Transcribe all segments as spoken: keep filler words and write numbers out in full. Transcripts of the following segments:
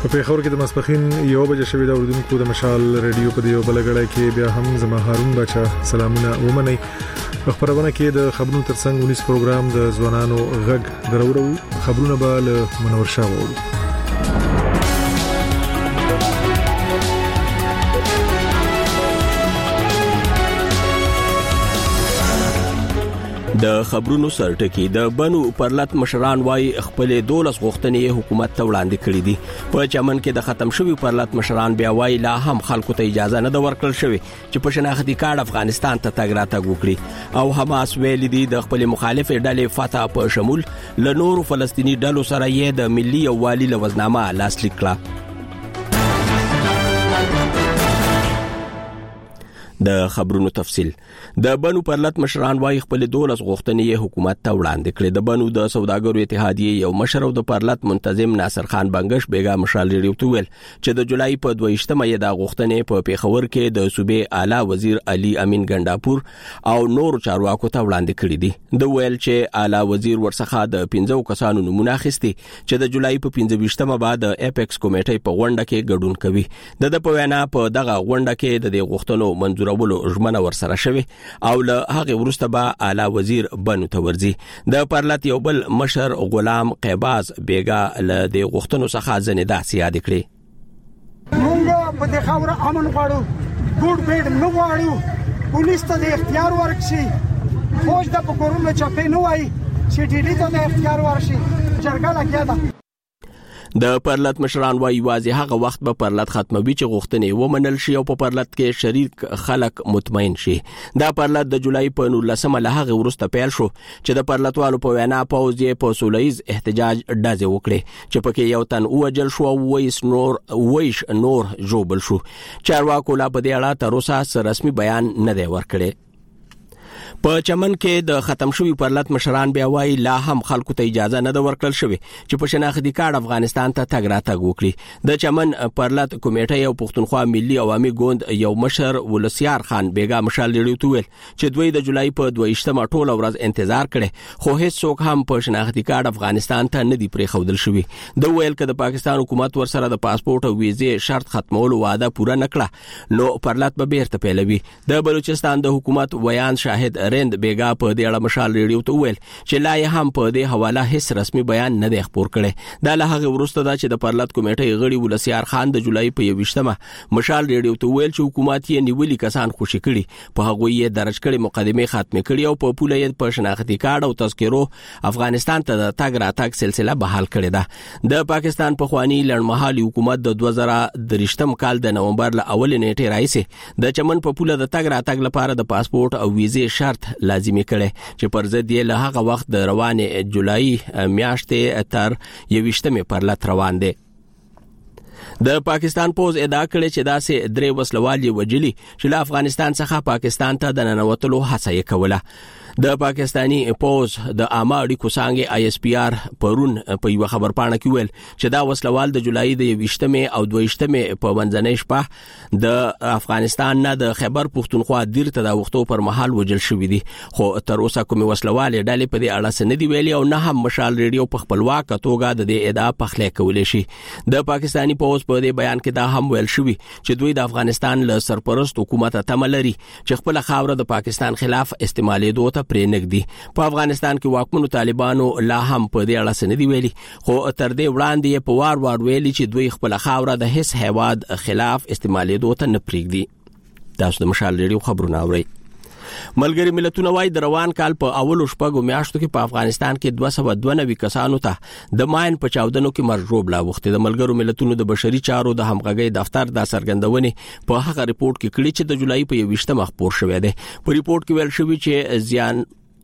په پیښور کې د ماسپخین یو بجې شوې د اردوونکو د مشال ریډیو په دیو بلګړای کې بیا هم زما هارون بچا سلامونه ومني. خبرونه کې د خبرونو ترڅنګ ونیس پروګرام د ځوانانو غږ درورو خبرونه به له منور شاه وورو. د خبرونو سرټکی د بنو پرلط مشران وای خپل دولس غوښتنې حکومت ته وړاندې کړې دي. په چمن کې د ختم شوی پرلط مشران بیا وای لا هم خلکو ته اجازه نه د ورکړل شوی چې په شناختی کارت افغانستان ته تګ راتګ وکړي او حماس ویل دي د خپل مخالف ډلې فتح په شمول ل نورو فلسطینی ډلو سره یې د ملي یووالي لوزنامه لاسلیک کړه. د خبرونو تفصیل د بنو پرلط مشران وای خپل دولس غوښتنې حکومت ته وړاندې کړې. د بنو د سوداګرو اتحادیه یو مشر او د پرلط منتظم ناصر خان بنگش بیګا مشال ریډیو ته ویل چې د جولای په دویشتمه یې د غوښتنې په پیښور کې د صوبې اعلی وزیر علي امین ګنداپور او نور چارواکو ته وړاندې کړې دي. د ویل چې اعلی وزیر ورڅخه د پنځو کسانو نمونه اخیستي چې د جولای په پنځه بعد د اپیکس کمیټې په غونډه کې ګډون کوي. د د په وینا په دغه غونډه کې د غوښتنو منظور ولو ژمنه ورسره شوی او له هغه ورسته به اعلی وزیر بنو ته ورځي. د پرلط یو بل مشر غلام قیباز بیګا له د غوښتنو څخه ځنې داسې یاد کړی. موږ په دې خاور امن غواړو، ګوډ بیډ نه غواړو، پولیس ته د اختیار ورکړي، فوج د پکورونو چپې نه وای چې ډیلی ته د اختیار ورشي. جرګه لګیا ده. د پرلط مشران وایي واځي هغه وخت به پرلط ختموي چې غوښتنې ومنل شي او په پرلط کې شریک خلک مطمئن شي. دا پرلط د جولای په نولسمه له هغه وروسته پیل شو چې د پرلطوالو په وینا پوځ یې په سولهییز احتجاج ډزې وکړې چې پکې یو تن ووجل شو او ویس نور ویش نور جوبل شو. چارواکو لا په دې اړه تر اوسه رسمي بیان نه دی ورکړی. په چمن کې د ختم شوی پرلط مشران بیا وایي لا هم خلکو ته اجازه نه د ورکړل شوی چې په شناختی کارت افغانستان ته تګ راتګ وکړي. د چمن پرلط کمیټه یو پښتونخوا ملي عوامي ګوند یو مشر ولسیار خان بیګا مشال لري تو ویل چې دوی د جولای په دویشتمه ټوله ورځ انتظار کړي خو هیڅ څوک هم په شناختی کارت افغانستان ته نه دی پرې خودل شوی. د ویل ک د پاکستان حکومت ورسره د پاسپورت او ویزې شرط ختمولو وعده پوره نکړه نو پرلط به بیرته پیلوي. د بلوچستان د حکومت ویان شاهد رند بیګا په دې اړه مشال ریډیو ته ویل چې لا یې هم په دې حواله هیڅ رسمي بیان نه دی خپور کړی. دا له هغه وروسته دا چې د پرلط کمیټې غړي ولسیار خان د جولای په یوویشتمه مشال ریډیو ته ویل چې حکومت یې نیولي کسان خوشي کړي، په هغه یې درج کړي مقدمه ختمه کړي او په پوله یې په شناختی کارت او تذکرو افغانستان ته د تګ راتګ سلسله بحال کړې ده. د پاکستان په خواني لړمحالي حکومت د دوه زره درې کال د نومبر ل اول نیټه راځي د چمن په پوله د تګ راتګ لپاره د پاسپورت او ویزې شرط لازمي کړي چې پر ضد یې له هغه وخت د روانه جولای میاشتې تر یوویشتمه پرلط روان دي. د پاکستان پوز ادعا کړي چې داسې درې وسلوالي وجلي چې له افغانستان څخه پاکستان ته د ننوتلو هڅه یې کوله. د پاکستانی پوز د عامه اړیکو څنګه آی اس پی آر پرون په یو خبر پاڼه کې ویل چې دا وسلوال د جولای د یوویشتمه او دویشتمه په منځنۍ شپه د افغانستان نه د خیبر پښتونخوا دیر ته د وختو پر مهال وجل شوې دي خو تر اوسه کومه وسلوال ډلې په دې اړه سندې ویلي او نه هم مشال ریډیو په خپلواک توګه د دې ادعا پخلې کولې شي. د پاکستانی پوز په دې بیان کې دا هم ویل شوی چې دوی د افغانستان له سرپرست حکومت ته ملري چې خپل خاور د پاکستان خلاف استعمالېدو ته پرې نګدي. په افغانستان کې واکمنو طالبانو لا هم په دې اړه سندې ویلي خو تر دې وړاندې په وار وار ویلي چې دوی خپل خاور د هیڅ هیواد خلاف استعمالېدو ته نه پرېږدي. تاسو د مشال ریډیو خبرونه اورئ. ملګری ملتونه وايي د روان کال په اولو شپږو میاشتو کې په افغانستان کې دوه سوه دوه نوي کسانو ته د ماین په چاودنو کې مرګ ژوبلا وخته. د ملګرو ملتونو د بشري چارو د همغږي دفتر د سرګندونې په هغه ریپورت کې کړي چې د جولای په یوویشتمه خپور شوې ده. په ریپورت کې ویل شوی چې زیان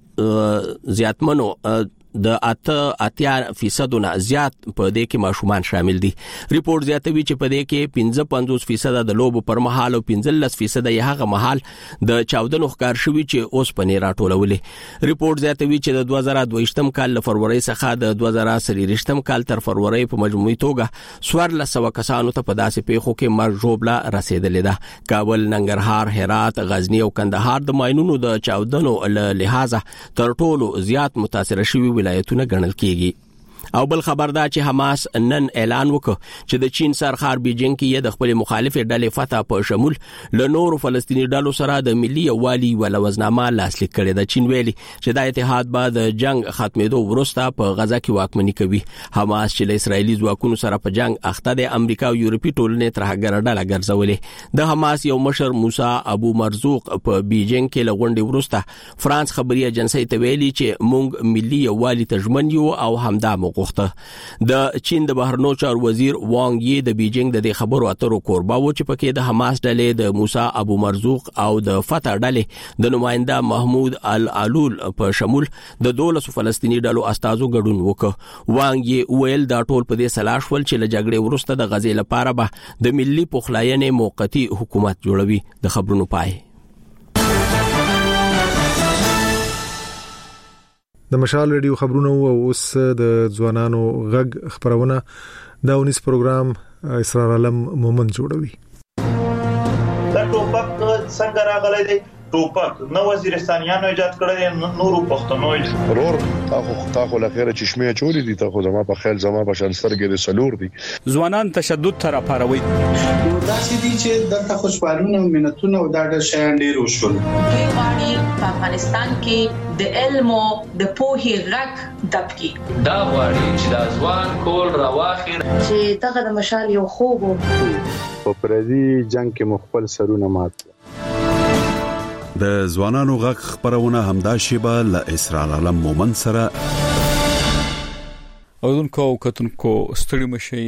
زیاتمنو د اته اتیا فیصد نه زیات په دې کې ماشومان شامل دي. ریپورت زیاتوي چې په دې کې پنځه پنځوس فیصد د لوب پر مهال او پنځلس فیصد یې هغه مهال د چاودنو ښکار شوی چې اوس په نه راټولولې. ریپورت زیاتوي چې د دوه زره دویشتم کال له فروری څخه د دوه زره څلوېښتم کال تر فروری په مجموعي توګه څوارلس سوه کسانو ته په داسې پیښو کې مرګ ژوبله رسیدلې ده. کابل، ننګرهار، هرات، غزنی او کندهار د ماینونو د چاودنو له لحاظه تر ټولو زیات متاثر شوي ولایتونه ګڼل کیږي. او بل خبر دا چې حماس نن اعلان وکړ چې د چین سرخار بیجینګ کې د خپل مخالف ډلې فتح په شمول له نورو فلسطیني ډلو سره د ملي یووالي ولوزنامه لاسلیک کړې ده. چین ویلي چې دا اتحاد بعد جنگ ختمېدو وروسته په غزا کې واکمني کوي. حماس چې له اسرایلی ځواکونو سره په جنگ اخته د امریکا او یورپي ټولنې ترهګر ډله ګرځولې. د حماس یو مشر موسی ابو مرزوق په بیجینګ کې لغونډې وروسته فرانس خبري ایجنسی ته ویلي چې مونږ ملي یووالي ته ژمن یو او همدا موغوخته. د چین د بهرنیو چارو وزیر وانګ یي د بیجینګ د خبرو اترو کوربه و چې پکې د حماس ډلې د موسی ابو مرزوق او د فتح ډلې د نماینده محمود العلول په شمول د دولسو فلسطیني ډلو استازو ګډون وکړ. وانګ یي ویل دا ټول په دې سلاش ول چې له جګړې وروسته د غزې لپاره به د ملي پخلاینې موقتی حکومت جوړوي. د خبرونو پای. د مشال ریډیو خبرونه او اوس د ځوانانو غږ خبرونه دا ونیس پروګرام اسرار علم مومن جوړوي. دا ټوپک څنګه راغلی دی؟ ټوپک نو وزیرستانیانو ایجاد کړی، نورو پښتنو ورور تاسو تاسو لخيره چشمه چولې دي، تاسو زما په خیال زما په شانسترګې د سلور دي. ځوانان تشدد تر اپاروي نو دا چې دي چې دغه خوشحالونه او منتونه او دا د شیان ډیر وشول. دوی غواړي په افغانستان کې د علم او د پوهې غږ دبکي. دا غواړي چې د ځوان کول راواخیر چې دغه د مشال یو خوب په پردي جنگ کې مخبل سرونه مات. د ځوانانو غږ خبرونه همدا شیبه له اسرار علم مومن سره اودونکو کتونکو ستړي مشي.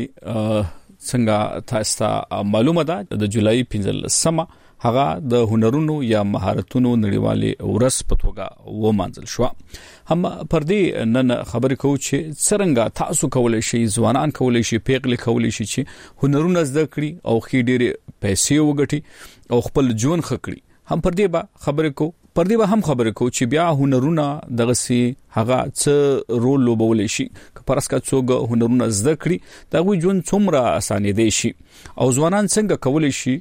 څنګه تاسو ته معلومه ده د جولای پنځلسمه هغه د هنرونو یا مهارتونو نړیوالې ورځ په توګه ومانځل شو. هم پر دې نن خبرې کوو چې څنګه تاسو کولای شئ، ځوانان کولای شي، پیغلې کولای شي چې هنرونه زده کړي او خې ډېرې پیسې وګټي او خپل ژوند ښه کړي. هم پر دې به خبرې کو پر دې به هم خبرې کو چې بیا هنرونه دغه سي هغه څه رول لوبولې شي که پرسکه څوګ هنرونه زده کړي دا غوي ژوند څومره اسانه دی شي او ځوانان څنګه کولای شي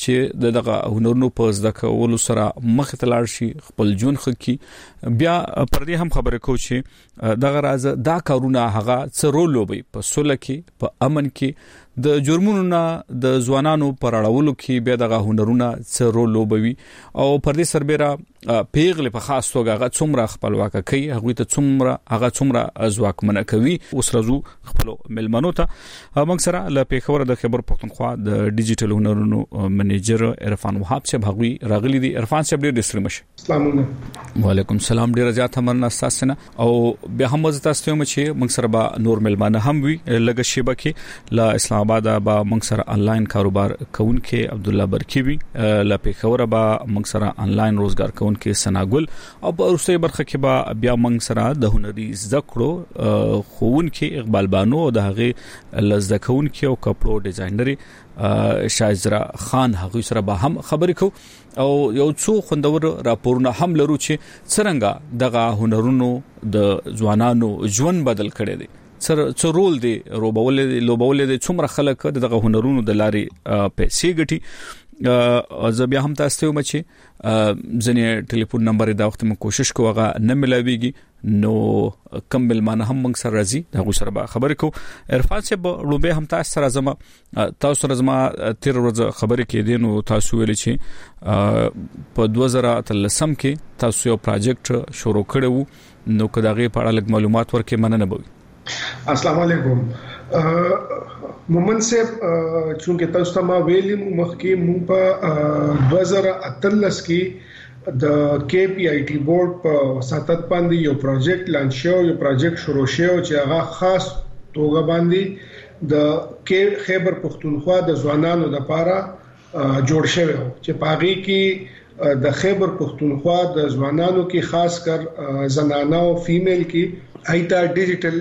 چې دغه هنرونو په زده کولو سره مخ ته لاړ شي، خپل ژوند خکې. بیا پر دې هم خبرې کو چې دغه راز دا کارونه هغه څه رول لوبي په سوله کې، په امن کې، د جرمونو نه د ځوانانو پر اړولو کې بیا دغه هنرونه څه رول لوبوي او پر دې سربېره پیغلې په خاص توګه هغه څومره خپلواکه کوي، هغه ته څومره هغه څومره ځواکمنه کوي. اوس راځو خپل ملمنو ته. موږ سره له پیښور د خبر پښتونخوا د ډیجیټل هنرونو منیجر عرفان وهاب صاحب هغوی راغلي دي. عرفان صاحب ډېر ستړي مشه. السلام علیکم. وعلیکم السلام. ډېر زیات مننه تاسو نه او بیا هم تاسو ته چې موږ سره به نور ملمانه هم وي لږه شیبه کې له اسلام آباد به موږ سره انلاین کاروبار کوونکې عبد الله برکی وي، له پیښور به موږ سره انلاین روزګار کوونکې سناګل او په وروستي برخه کې به بیا موږ سره د هنري زده کړو خوونکې اقبال بانو او د هغه لزده کوونکې او کپړو ډیزاینري شایزرا خان هغه سره به هم خبرې کو او یو څو خوندور راپورونه هم لرو چې څنګه دغه هنرونو د ځوانانو ژوند بدل کړي دي، څه رول دی روبولې لوبولې د څومره خلک دغه هنرونو د لارې پیسې ګټي. زه بیا هم تاسو ته وم چې ځنې ټلیفون نمبر دا وخت مو کوشش کوغه نه ملاويږي نو کمبل مان هم موږ سره راځي دا سره به خبرې کو. عرفان صاحب لوبه هم تاسو سره زما تاسو سره زما تیر ورځ خبرې کې دي نو تاسو ویل چې په دوه زره اتلسم کې تاسو یو پروجیکټ شروع کړو نو کداغه په اړه لږ معلومات ورکې مننه بوي. السلام علیکم. مومن صاحب چونکه تاسو ته ما ویلي مخکې مونږ په دوه زره اتلس کې د کې پی آی ټي بورډ په وساتت باندې یو پروجیکټ لانچ شو، یو پروجیکټ شروع شو چې هغه خاص توګه باندې د خیبر پښتونخوا د ځوانانو لپاره جوړ شوی چې پاغي کې د خیبر پښتونخوا د ځوانانو کې خاص کر زنانه او فیمیل کې ایتا ډیجیټل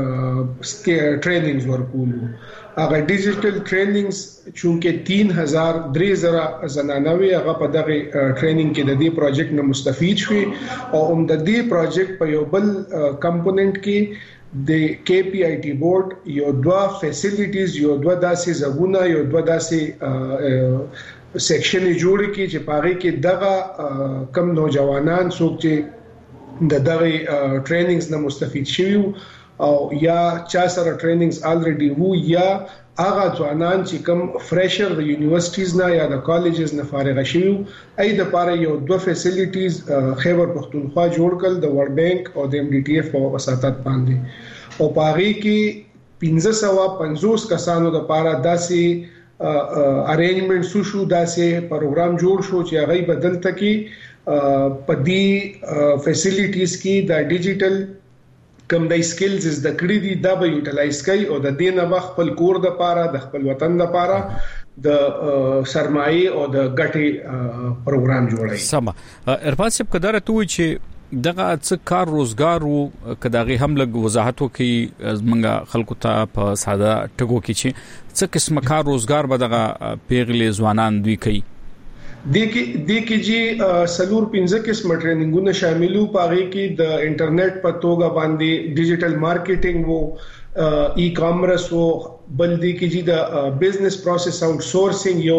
ټریننګز ورکولو. هغه ډیجیټل ټریننګز چونکه تین هزار درې زره زنانوي هغه په دغه ټریننګ کې د دې پروجیکټ نه مستفید شوي او هم د دې پروجیکټ په یو بل کمپوننت کې د کې پی آی ټي بورډ یو دوا فیسیلیټیز یو دوا داسې زګونه یو دوا داسې سیکشن جوړ کی چې پاره کې دغه کم نوجوانان څوک چې د دغه ټریننګز نه مستفید شوي او یا چا سره ټریننګز الریډي وو یا هغه ځوانان چې کوم فرشر د یونیورسيټیز نه یا د کالجز نه فارغ شوي اې د پاره یو دوه فیسیلیټیز خیبر پختونخوا جوړ کړل د ورلد بانک او د ام ډي ټي اف په وساتت باندې او پاره کې پنځه سوه پنځوس کسانو د پاره داسې ارینجمنټ شو شو داسې پروګرام جوړ شو چې هغه بدل تکي په دې فیسیلیټیز کې د ډیجیټل کوم د سکلز از د کړی دي دا به یوټیلایز کوي او د دې نه خپل کور د پاره د خپل وطن د پاره د سرمایه او د ګټي پروګرام جوړوي. سم ارفان صاحب قدرت توي چې دغه څه کار روزګار وو کداغي هم لګ وضاحت وکي منګه خلکو ته په ساده ټکو کې چې څه قسم کار روزګار به دغه پیغلې ځوانان دوی کوي. د کې د کې جی سلور پنځه قسم ټریننګونه شاملو پاره کې د انټرنیټ په توګه باندې ډیجیټل مارکیټینګ وو ای کامرس وو بل د کې جی د بزنس پروسس آوټ سورسینګ یو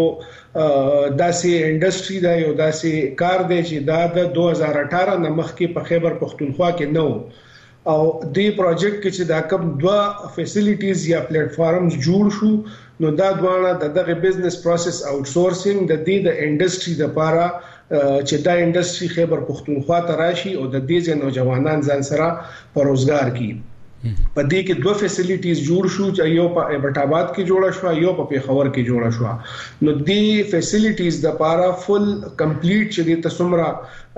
داسې انډستری دا یو داسې کار دی چې دا د دوه هزار اټھارہ نه مخکې په خیبر پختونخوا کې نو او دې پروجیکټ کې چې دا کوم دوه فیسیلیټیز یا پلیټ فارمز جوړ شو نو دا دواړه د دغه بزنس پروسس آوټ سورسینګ د دې د انډستری د لپاره چې دا انډستری خیبر پختونخوا ته راشي او د دې نوجوانان ځان سره په روزګار کې په دې کې دوه فیسیلیټیز جوړ شو چې یو په ایبټ آباد کې جوړه شو یو په پیښور کې جوړه شو نو دې فیسیلیټیز د لپاره فل کمپلیټ چې د تسمره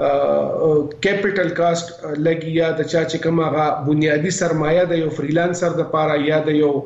کیپټل کاست لګي یا د چا چې کومه بنیادی سرمایه د یو فریلانسر د لپاره یا د یو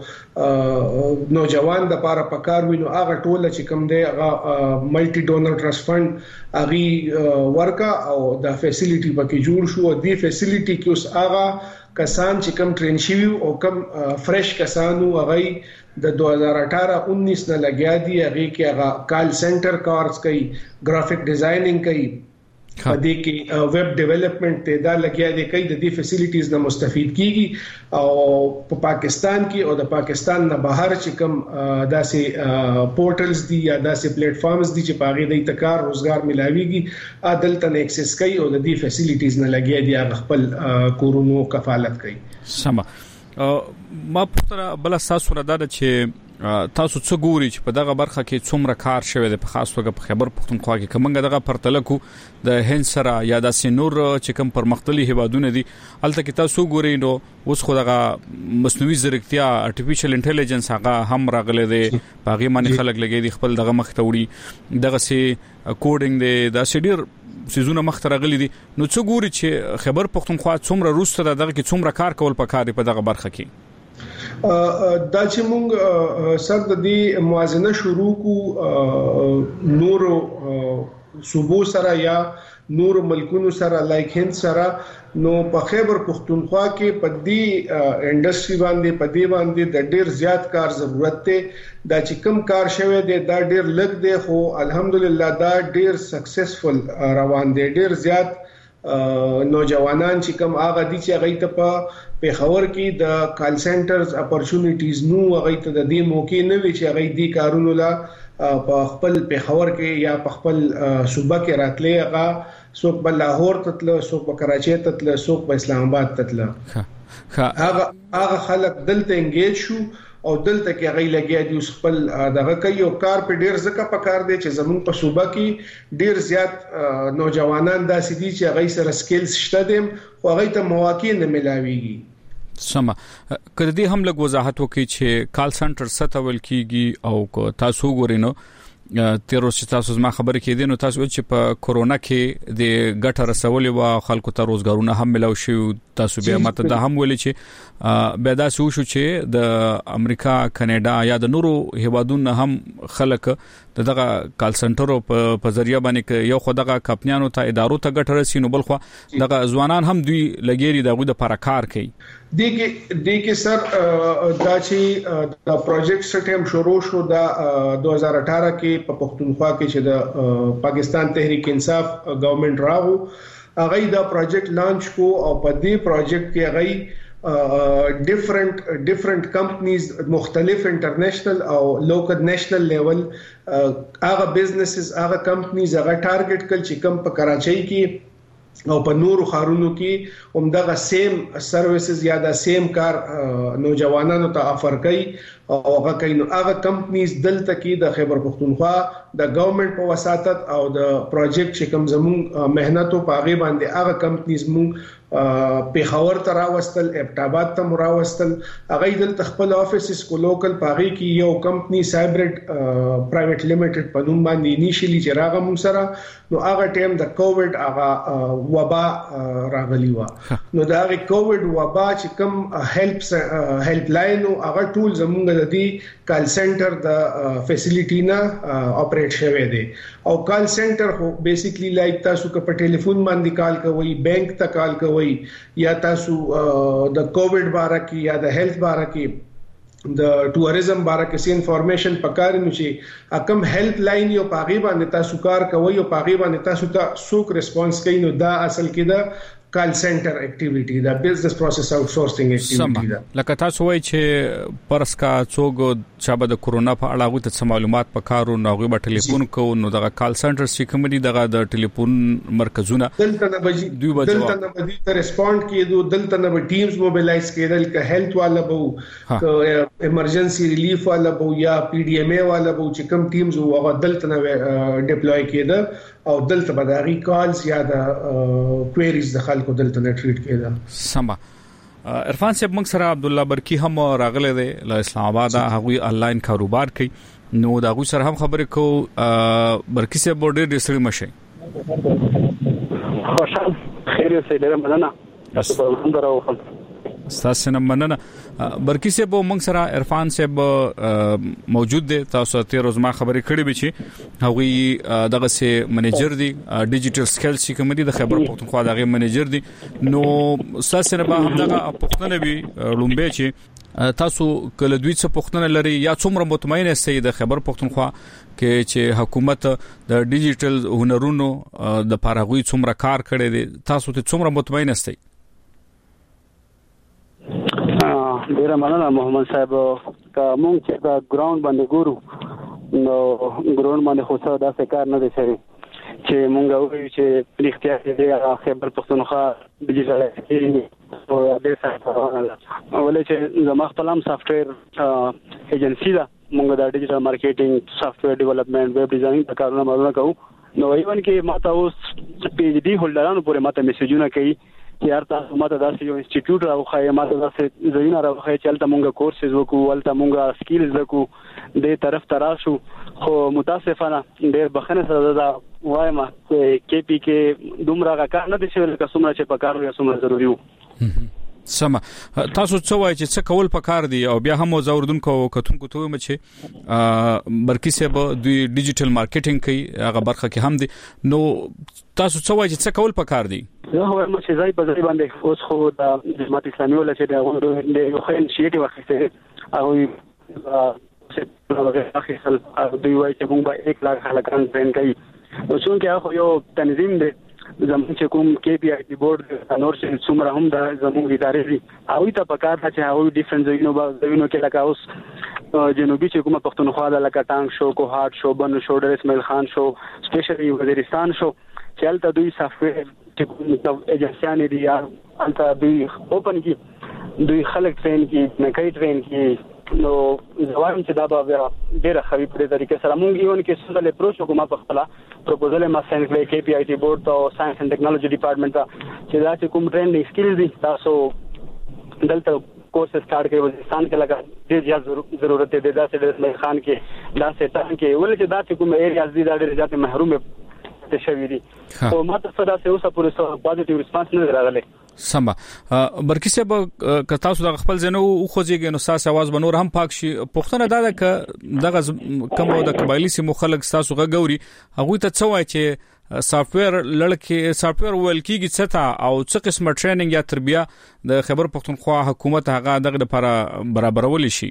نوجوان د لپاره پکار وینو هغه ټول چې کوم دی هغه ملټي ډونر ټرست فند اغي ورکا او د فیسیلیټي پکې جوړ شو دې فیسیلیټي کې اوس هغه کسان چې کم ټرین شوی او کم فرش کسانو هغه د دوه هزار اټھارہ انیس نه لګیا دي هغه کې هغه کال سنټر کارز کوي ګرافیک ډیزاینینګ کوي په دې کې ویب ډیولپمنٹ ته دا لګیا دي کوي د دې فیسیلیټیز نه مستفید کیږي او په پاکستان کې او د پاکستان نه بهر چې کوم داسې پورټلز دي یا داسې پلیټ فارمز دي چې پاغي د تکار روزګار ملاويږي عدالت نه ایکسس کوي او د دې فیسیلیټیز نه لګیا دي هغه خپل کورونو کفالت کوي. سم ما پوښتنه بل اساس وردا چې تاسو څه ګوري چې په دغه برخه کې څومره کار شوی دی په خاص توګه په خیبر پختونخوا کې کومه دغه پرتلکو د هند سره یا د سينور چې کوم پرمختللي هیوادونه دي الته کې تاسو ګوري نو اوس خو دغه مصنوعي ځیرکتیا ارتفیشل انټيليجنس هغه هم راغله دي باغی باندې خلک لګي دي خپل دغه مخ ته وړي دغه سي کوډینګ دی دا سډیر سيزونه مخ ته راغلي دي نو څه ګوري چې خیبر پختونخوا څومره روسته دغه کې څومره کار کول پکاري په دغه برخه کې دا چې موږ سر د دې موازنه شروع کو نورو صوبو سره یا نورو ملکونو سره لایک هند سره نو په خیبر پختونخوا کې په دې انډستری باندې په دې باندې د ډیر زیات کار ضرورت دی دا چې کم کار شوی دی دا ډیر لږ دی خو الحمدلله دا ډیر سکسسفل روان دی ډیر زیات نوجوانان چې کوم هغه دي چې هغه ته په پیښور کې د کال سنټرز اپورچونټیز نو هغه ته د دې موقع نه وی چې هغه دې کارونو لا په خپل پیښور کې یا په خپل صوبه کې راتلې هغه څوک په لاهور تتل څوک په کراچۍ تتل څوک په اسلام آباد تتل هغه هغه خلک دلته انګیج شو او دلته کې هغه لګیا دي اوس خپل دغه کوي او کار په ډیر ځکه پکار دی چې زمون په صوبه کې ډیر زیات نوجوانان داسې دي چې هغه سره سکلز شته دي خو هغه ته مواقع نه ملاويږي. سم کله دې هم لږ وضاحت وکړي چې کال سنټر ستول کیږي او تاسو ګورینو تیر اوس تاسو ما خبرې کې دي نو تاسو چې په کورونا کې د ګټه رسولې او خلکو ته روزګارونه هم ملو شي تاسو بیا ماته دا هم ولې چې بیا دا شو چې د امریکا کاناډا یا د نورو هیوادونو هم خلک دغه کال سنټر په ذریعہ باندې یو خو دغه کمپنیانو ته ادارو ته ګټه رسي نو بل خو دغه ځوانان هم دوی لګيري دغه د لپاره کار کوي. دغه دغه سر دا چې دا پروجیکټ سټیم شروع شو دا دوه هزار اټھارہ کې په پښتونخوا کې چې د پاکستان تحریک انصاف گورنمنت راغو هغه دا پروجیکټ لانچ کو او په دې پروجیکټ کې هغه ډیفرنٹ ډیفرنٹ کمپنیز مختلف انټرنیشنل او لوکل نیشنل لیول هغه بزنسز هغه کمپنیز هغه ټارګټ کړ چې کم په کراچۍ کې او په نورو خارونو کې همدغه سیم سرویسز یا د سیم کار نوجوانانو ته افر کوي او هغه کوي. نو هغه کمپنیز دلته کې د خیبر پختونخوا د ګورنمنت په وساتت او د پروجیکټ چې کوم زموږ مهنت او پاغي باندې هغه کمپنیز مونږ پیښور ته راوستل، ابټاباد ته راوستل. هغه دلته خپل افیسز کو لوکل پاغي کې یو کمپنی سایبرډ پرایویټ لیمیټډ په نوم باندې انیشلی چې راغه مون سره. نو هغه ټیم د کووډ هغه وبا راغلی و. نو دا هغه کووډ وبا چې کوم هیلپ هیلپ لاین او هغه ټول زمونږ د دې کال سنټر د فیسیلیټی نه اپریټ شوی دی. او کال سنټر خو بیسیکلی لایک تاسو که په ټلیفون باندې کال کوئ، بانک ته کال کوئ یا تاسو د کووډ باره کې یا د هیلث باره کې د ټوریزم باره کې سي انفارمیشن پکاره نو چې اکم هیلپ لاین یو پاغي باندې تاسو کار کوئ او پاغي باندې تاسو ته سوک ریسپانس کوي. نو دا اصل کې دا کال سنټر اکټیویټي دا بزنس پروسس آوټ سورسینګ اکټیویټي دا. لکه تاسو وایي چې پرس کا څوګ چې به د کورونا په اړه غوښتل څه معلومات پکارو نو غوښه په ټلیفون کو نو دغه کال سنټر چې کوم دي دغه د ټلیفون مرکزونه دلته نه بجې دوی به دلته نه بجې ته ریسپونډ کیدو، دلته نه به ټیمز موبلایز کیدل، که هیلث والا بو که ایمرجنسي ریلیف والا بو یا پی ډی ایم ای والا بو چې کوم ټیمز وو دلته نه ډیپلوي کیدل او دلته به دغه کالز یا د کوئریز د خلکو دلته نه ټریټ کیدل. سم. عرفان صاحب موږ سره عبد الله برکی هم راغله دی له اسلام آباد، هغه آنلاین کاروبار کوي. نو دا غو سره هم خبرې کو. برکی صاحب ډېر ډېر سړي مشه خوشحال خیر اوسې ډېر مننه. تاسو په هم دراو تاسو نه مننه. برکی صاحب موږ سره عرفان صاحب موجود دي. تاسو ته روز ما خبرې کړې به چې هغه دغه سي منیجر دي ډیجیټل سکلز چې کوم دي د خبر پختونخوا دغه منیجر دي. نو تاسو نه به هم دغه پختنه وي لومبه چې تاسو کله دوی څه پختنه لري یا څومره مطمئن یاست د خبر پختونخوا کې چې حکومت د ډیجیټل هنرونو د پارغوي څومره کار کړی دي، تاسو ته څومره مطمئن یاست؟ ډیره مننه محمد صاحب. کا مونږ چې دا ګراوند باندې ګورو نو ګراوند باندې خو څه داسې کار نه دی شوی چې مونږ وایو چې اختیار دې خبر پختونخوا ډیجیټل او د سره ولې چې زما خپل هم سافټویر ایجنسی دا مونږ د ډیجیټل مارکیټینګ، سافټویر ډیولپمنٹ، ویب ډیزاینینګ په کارونه مالونه کوو. نو ایون کې ماته اوس پی ایچ ډی هولډرانو پورې ماته میسجونه کوي چې هر تاسو ماته داسې یو انسټیټیوټ راوخی، ماته داسې ځایونه راوخی چې هلته مونږ کورسز وکړو، هلته مونږ سکیلز وکړو، دې طرف ته راشو. خو متاسفانه ډېر بخښنه سره دا وایم چې کې پی کې دومره هغه کار نه دی شوی لکه څومره چې په کار وي څومره ضروري وو. سم. تاسو څه وایي چې څه کول پکار دي؟ او بیا هم زوردونکو کتونکو ته وایم چې برکی صاحب دوی ډیجیټل مارکیټینګ کوي، هغه برخه کې هم دي. نو تاسو څه وایي چې څه کول پکار دي؟ زه وایم چې ځای په ځای باندې اوس خو د جماعت اسلامي ولا چې د یو خل انیشیټیو واخیسته او چې هغه اخیسل دوی وایي چې موږ به یک لاک هلکان ټرین کوي. نو څنګه هغه یو تنظیم دی زموږ چې کوم کې پی آی ټي بورډ نور چې څومره هم د زموږ ادارې دي هغوی ته پکار ده چې هغوی ډیفرنٹ ځایونو ځایونو کې لکه اوس جنوبي چې کومه پښتونخوا ده لکه ټانک شو، کوهاټ شو، بن شو، ډېر اسماعیل خان شو، سپیشلی وزیرستان شو چې هلته دوی سافټویر چې کوم ایجنسیانې دي هلته دوی اوپن کړي، دوی خلک ټرین کړي، نکای ټرین کړي. نو زوایم چې دا به ډېره خوي په دې طریقې سره مونږ یو کې څنګه اپروچ وکړو په خپل پروپوزل ما ساين کړی کې پی آی ټي بورډ ته ساينس اینڈ ټیکنالوژي ډپارټمنټ ته چې دا چې کوم ټرینډ سکیل دي تاسو دلته کورس سٹارټ کړئ. وزیرستان کې لګا ډېر زیات ضرورت دی دا چې د خان کې دا سټان کې ولې چې دا چې کوم ایریاز دي دا ډېر زیات محروم ته شوی دي. او ماته صدا سه اوسه پورې پوزټیو ریسپانس نه راغلی. سم. برکی صاحب که تاسو د خپل ځنو خو ځګې نو ساس आवाज بنور هم پاک شي. پښتنه دا ده ک دغه کوم د قبایلی سیمو خلک تاسو غووري هغه ته څه وای چې سافټویر لړکې سافټویر ویل کیږي څه تا او څه قسمه ټریننګ یا تربیه د خبر پښتونخوا حکومت هغه دغه لپاره برابرول شي؟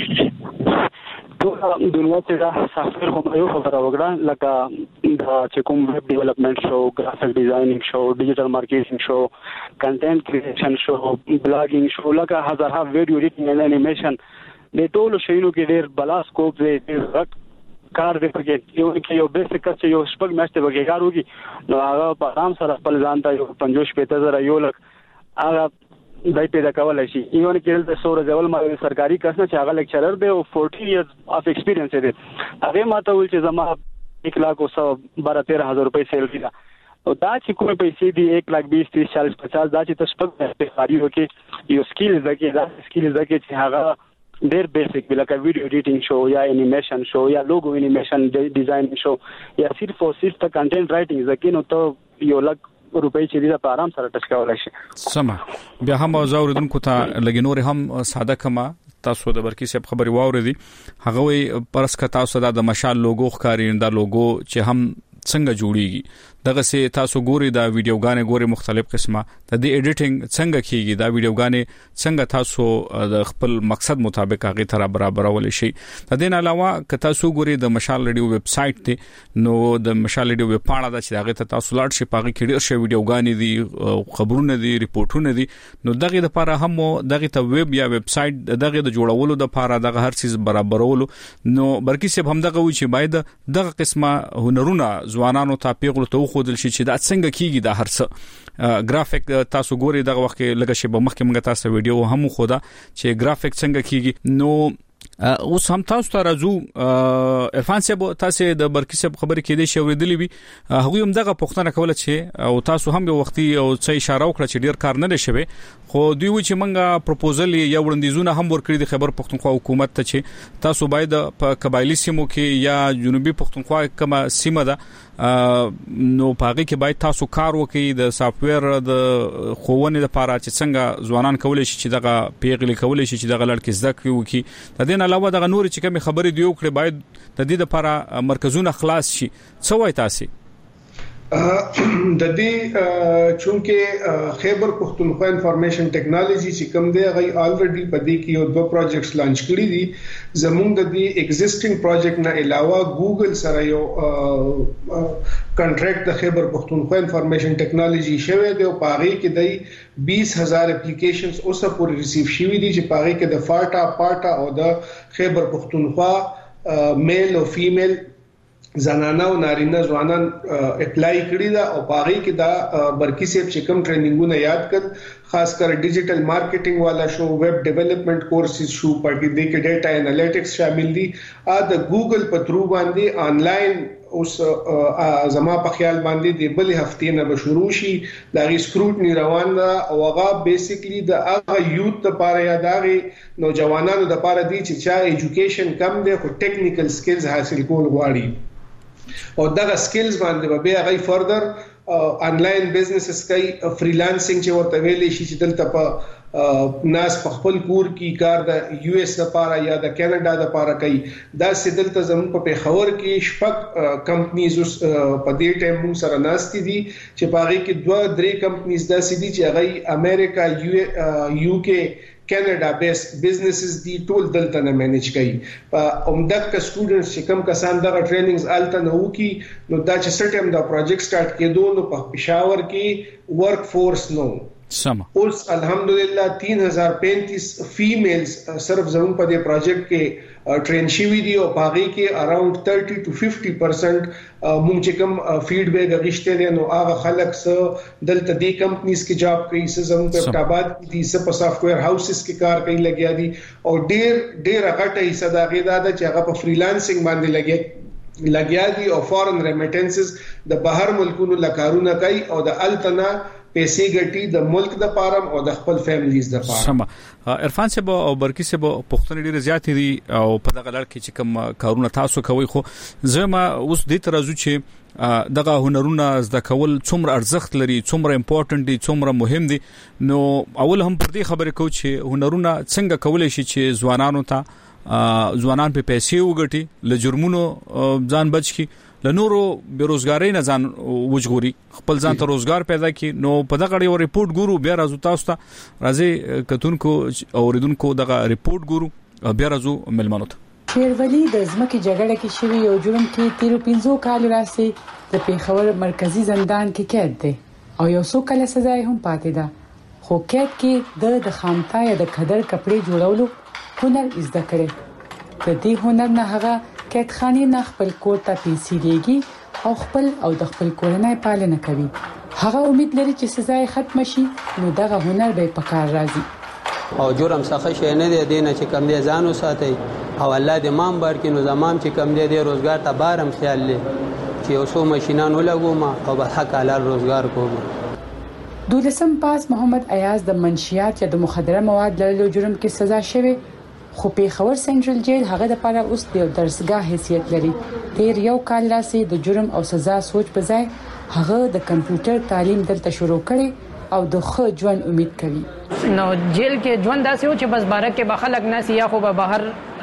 دنیا چې دا سافټویر کوم یو خبره وګړه لکه دا چې کوم ویب ډیولپمنٹ شو، ګرافیک ډیزاینینګ شو، ډیجیټل مارکیټینګ شو، کنټینټ کریشن شو، بلاګینګ شو، لکه هزارها ویډیو ایډیټینګ اینڈ انیمیشن د ټولو شیونو کې ډېر بلا سکوپ دی، ډېر غټ کار دی پکې یو کې یو بیسیک چې یو شپږ میاشتې وګړي کار وکي نو هغه په آرام سره خپل ځان ته یو پنځوس پېته زره یو لک هغه دای پیدا کولای شي ایون کې د سور ځول ما سرکاري کسنه چې هغه لیکچرر دی او چورلیس ایئرز اف ایکسپیرینس دی هغه ماته ول چې زما एक लाख او सौ बारह तेरह हजार रुपए सैलरी دا او دا چې کومه پیسې دی एक लाख बीस तीस चालीस पचास دا چې تاسو په تخاری وکي یو سکیل زکه دا سکیل زکه چې هغه ډېر بیسیک لکه ویډیو ایډیټینګ شو یا انیمیشن شو یا لوګو انیمیشن ډیزاین شو یا صرف او صرف ته کنټینټ رائټینګ زکه نو ته یو لک روپۍ چې دی په آرام سره ټچ کولای شي. سم بیا هم زوردونکو ته لګینور هم ساده کما تاسو د برکی صاحب خبري واوریدي هغه وي پرس ک تاسو د مشال لوګو ښکاری دا لوګو چې هم څنګه جوړیږي دغه سي تاسو ګوري دا ویډیوګانې ګوري مختلف قسمه د دې ایډیټینګ څنګه کیږي دا ویډیوګانې څنګه تاسو د خپل مقصد مطابق هغه تر برابرول شي. د دې علاوه ک تاسو ګوري د مشال ریډیو ویب سټ دی نو د مشال ریډیو ویب پاڼه دا چې هغه ته تاسو لاړ شي پاغي کې ډیر شي ویډیوګانې دي خبرونه دي ریپورتونه دي نو دغه لپاره هم دغه ته ویب یا ویب سټ دغه د جوړولو د لپاره دغه هر څه برابرولو نو برکی صاحب هم دغه وی چې باید دغه قسمه هنرونه ځوانانو ته پیغلو ته خودل شي چې دا څنګه کیږي دا هرڅه ګرافیک تاسو ګوري دغه وخت لګه شی به مخکې موږ تاسو ویډیو هم خو دا چې ګرافیک څنګه کیږي نو اوس هم تاسو ته راځو عرفان صاحب تاسو د برکی صاحب خبرې کېدې شو ورېدلې وي هغه هم دغه پوښتنه کوله چې او تاسو هم یو وختي او څه اشاره وکړه چې ډیر کار نه لشي خو دوی و چې منګه پروپوزل یا وړاندیزونه هم ورکړي د خبر پښتونخوا حکومت ته چې تاسو باید په قبایلی سیمو کې یا جنوبي پښتونخوا کومه سیمه ده نو پاغي کې باید تاسو کار وکړئ د سافټویر د خوونه لپاره چې څنګه ځوانان کولای شي چې دغه پیغلي کولای شي چې دغه لړکې زده کوي د دې علاوه دغه نور چې کوم خبرې دی وکړي باید د دې لپاره مرکزونه خلاص شي څه وایي تاسو د دې چونکه خیبر پختونخوا انفارمیشن ټیکنالوژي چې کوم دی غي الریډي په دې کې یو دوه پروجیکټس لانچ کړی دي زموږ د دې ایگزیسټینګ پروجیکټ نه علاوه ګوګل سره یو کنټریکټ د خیبر پختونخوا انفارمیشن ټیکنالوژي شوی دی او پاره کې د بیس هزار اپلیکیشنز اوسه پورې ریسیو شوی دي چې پاره کې د فاټا پاټا او د خیبر پختونخوا میل او فیمیل زنانه او نارینه ځوانان اپلای کړی دا او پاره کې دا برکی سیب چې کوم ټریننګونه یاد کړ خاص کر ډیجیټل مارکیټینګ والا شو ویب ډیولپمنٹ کورسز شو پکې د کې ډیټا انالیټکس شامل دي ا د ګوګل په تھرو باندې آنلاین اوس زما په خیال باندې د بل هفتې نه به شروع شي دا غي سکروټنی روان ده او هغه بیسیکلی د هغه یوت لپاره یا د نوجوانانو لپاره دي چې چا ایجوکیشن کم دی خو ټیکنیکل سکلز حاصل کول غواړي او دغه سکلز باندې به هغه فردر آنلاین بزنسز کوي فریلانسینګ چې ورته ویلې شي چې دلته په ناس په خپل کور کې کار د یو اس لپاره یا د کینیډا لپاره کوي دا سدلته زموږ په پیښور کې شپږ کمپنیز په دې ټیم موږ سره ناشتي دي چې په هغه کې دوه درې کمپنیز دا سدي چې هغه امریکا یو کې کینیډا بیس بزنسز دی ټول دلته نه مینج کوي په عمدک کا سټوډنټس چې کوم کسان دغه ټریننګز الته نه وکي نو دا چې سټیم دا پروجیکټ سٹارټ کېدو نو په پېښور کې ورک فورس نو سم اوس الحمدلله तीन हज़ार पैंतीस فیمیلز صرف زمون په دې پروجیکټ کې ټرین شوی دي او باغی کې اراوند thirty to fifty percent مونږ چې کوم فیډبیک غشته دي نو هغه خلک سره دلته دې کمپنیز کې جاب کوي سه زمون په ابتاباد کې دي سه په سافټویر هاوسز کې کار کوي لګیا دي او ډیر ډیر غټه حصہ دا غیدا ده چې هغه په فریلانسینګ باندې لګیا لګیا دي او فورن ریمیټنسز د بهر ملکونو لکارونه کوي او د التنا پیسې ګټي د ملک د پارم او د خپل فیملیز د پارم. سم عرفان صاحب او برکی صاحب پښتون ډیر زیات دي او په دغه لړ کې چې کوم کارونه تاسو کوي خو زما اوس د ترازو چې دغه هنرونه زده کول څومره ارزښت لري څومره امپورټنت دي څومره مهم دي نو اول هم پر دې خبرې کو چې هنرونه څنګه کولای شي چې ځوانانو ته ځوانان په پیسې وګټي ل جرمونو ځان بچ کی ل نورو بیروزګاری نه ځان وجغوري خپل ځان ته روزګار پیدا کی نو په دغه یو ریپورت ګورو بیا راځو تاسو ته راځي کتونکو اوریدونکو دغه ریپورت ګورو بیا راځو ملمنو ته شیرولی د ځمکې جګړه کې شوی یو جرم کې تیر پنځو کال راسي د پیښور مرکزی زندان کې قید دی او یو څو کله سزا هم پاتې ده خو قید کې د خامتا یا د خدر کپڑے جوړولو هنر زده کړي د دې هنر نه هغه قیدخانې نه خپل کور ته پیسېږي او خپل او د خپل کورنۍ پالنه کوي. هغه امید لري چې سزا یې ختم شي نو دغه هنر به په کار راځي. او جرم څخه شي نه دی دینه چې کم دی ځانو ساتي او الله دې مان بار کې نو زمام چې کم دی د روزګار ته بارم خیال لې چې اوسو ماشينان ولګوم او به حق حلال روزګار کوم. دولسم پاس محمد ایاز د منشیات یا د مخدره مواد لرلو جرم کې سزا شوی خو پیښور سنټرل جیل هغه د لپاره اوس د درسګاه حیثیت لري. تیر یو کال راسي د جرم او سزا سوچ په ځای هغه د کمپیوټر تعلیم دلته شروع کړي او د ښه ژوند امید کوي. نو جیل کې ژوند داسې و چې بس بارک کې به خلک ناس یا خو به بهر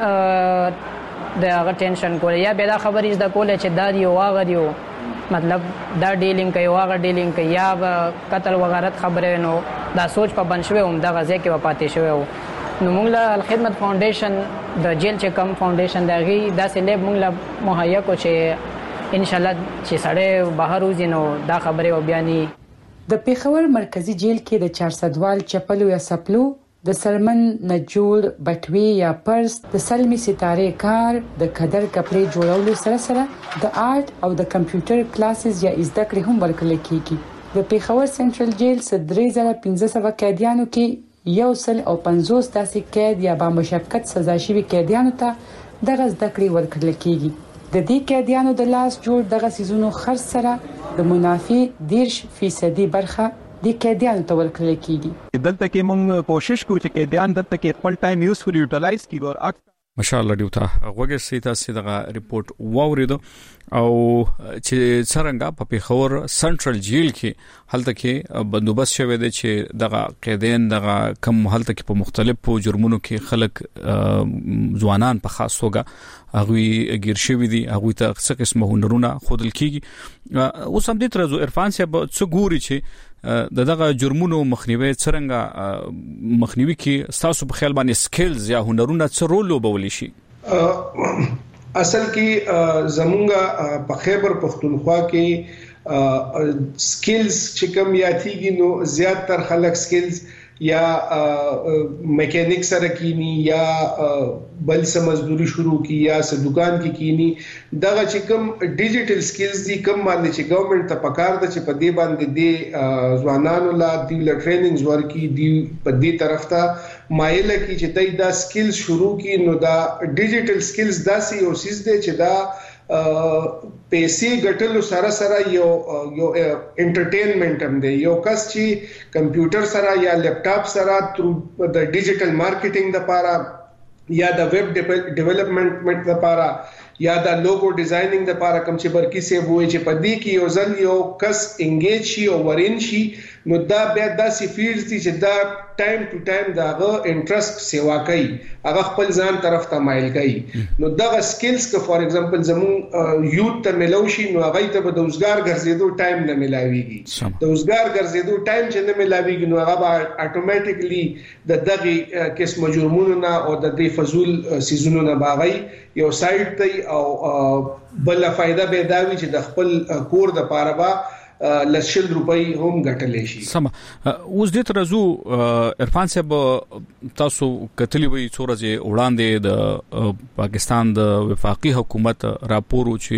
د هغه ټینشن کول یا به دا خبرې زده کول چې دا دی او هغه دی مطلب دا ډیلینګ کوي واغه ډیلینګ کوي یا قتل وغیرت خبره نو دا سوچ په بنشوي هم د غزه کې وپاتې شوی و. نو موږ له الخدمت فاونډیشن د جیل چې کم فاونډیشن دغه داسې لیب موږ له مهیا کو چې ان شاء الله چې سړی بهر وځي نو دا خبره و بیانې. د پیښور مرکزی جیل کې د چار سدوال چپلو یا سپلو د سرمن نجول بټوي یا پرس د سلمي ستاره کار د قدر کپړې جوړولو سره سره د آرټ او د کمپیوټر کلاسز یا زده کړې هم ورکول کیږي. د پیښور سنټرل جیل صدري زره پنځه سوه قیدیانو کې یو سل او پنځوس داسې قید یا با مشقت سزا شوی قیدیانو ته دغه زده کړې ورکول کیږي. د دې قیدیانو د لاس جوړ دغه سيزونو خرڅ سره د منافع دیرش فیصدي برخه د قیدیانو ته ورکول کیږي. دلته کې موږ کوشش کوو چې قیدیان دلته کې خپل ټایم یوزفل یوټیلایز کړي او ماشاءالله ډیوټا وګور سي تاسو دغه ریپورت واوریدو او چې څنګه په پیښور سنټرل جیل کې هلته کې بندوبست شوی دی چې دغه قیدین دغه کم هلته کې په مختلفو جرمونو کې خلک ځوانان په خاص توګه هغه غیر شوی دي هغه ته څه قسمه هنرونه خودل کیږي. اوس هم دې ترځو عرفان صاحب څه ګوري چې دغه جرمونو مخنیوي څنګه مخنیوي کې تاسو په خیال باندې سکلز یا هنرونه څه رول لوبولی شي؟ اصل کې زمونږه په خیبر پختونخوا کې سکلز چې کوم یاتیږي نو زیات تر خلک سکلز یا میکانیک سره کینی یا بل څه مزدوري شروع کی یا څه دکان کې کینی دغه چې کوم ډیجیټل سکلز دي کوم باندې چې ګورنمنت ته پکار ده چې په دې باندې د ځوانانو لا دی ل ټریننګز ورکي دی په دې طرف ته مایل کی چې دای دا سکلز شروع کی نو دا ډیجیټل سکلز داسې یو سیس دی چې دا پیسې ګټلو سره سره یو یو انټرټینمنت هم دی. یو کس چې کمپیوټر سره یا لیپټاپ سره تر د ډیجیټل مارکیټینګ لپاره یا د ویب ډیولپمنٹ لپاره یا د لوګو ډیزاینینګ لپاره کوم چې برکی سي وای چې پدې کې یو ځل یو کس انګیج شي او ورین شي نو دا بیا داسې فیلډز دي چې دا ټایم ټو ټایم داغه انټرست سیوا کوي هغه خپل ځان طرف ته مایل کوي. نو دغه سکلز که فور ایگزامپل زمون یوت ته ملو شي نو هغه ته به د روزګار ګرځېدو ټایم نه ملاويږي. د روزګار ګرځېدو ټایم چې نه ملاويږي نو هغه اتوماتیکلی د دغه قسم جرمونو نه او د دې فزول سيزونو نه باغی یو سایت ته او بل فائدہ به داوي چې د خپل کور د پاره با لسل روپۍ هم ګټلې شي. سم اوس دې ترځو عرفان صاحب تاسو کتلی وي څورځه وړاندې د پاکستان د وفاقي حکومت راپور وچی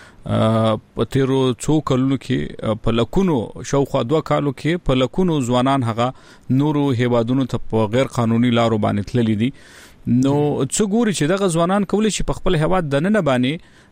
په تیرو څو کلونو کې په لکونو شاوخوا دوه کالو کې په لکونو ځوانان هغه نورو هیوادونو ته په غیر قانوني لارو باندې تللی دي. نو څو ګوري چې دغه ځوانان کولای شي په خپل هواد دننه باندې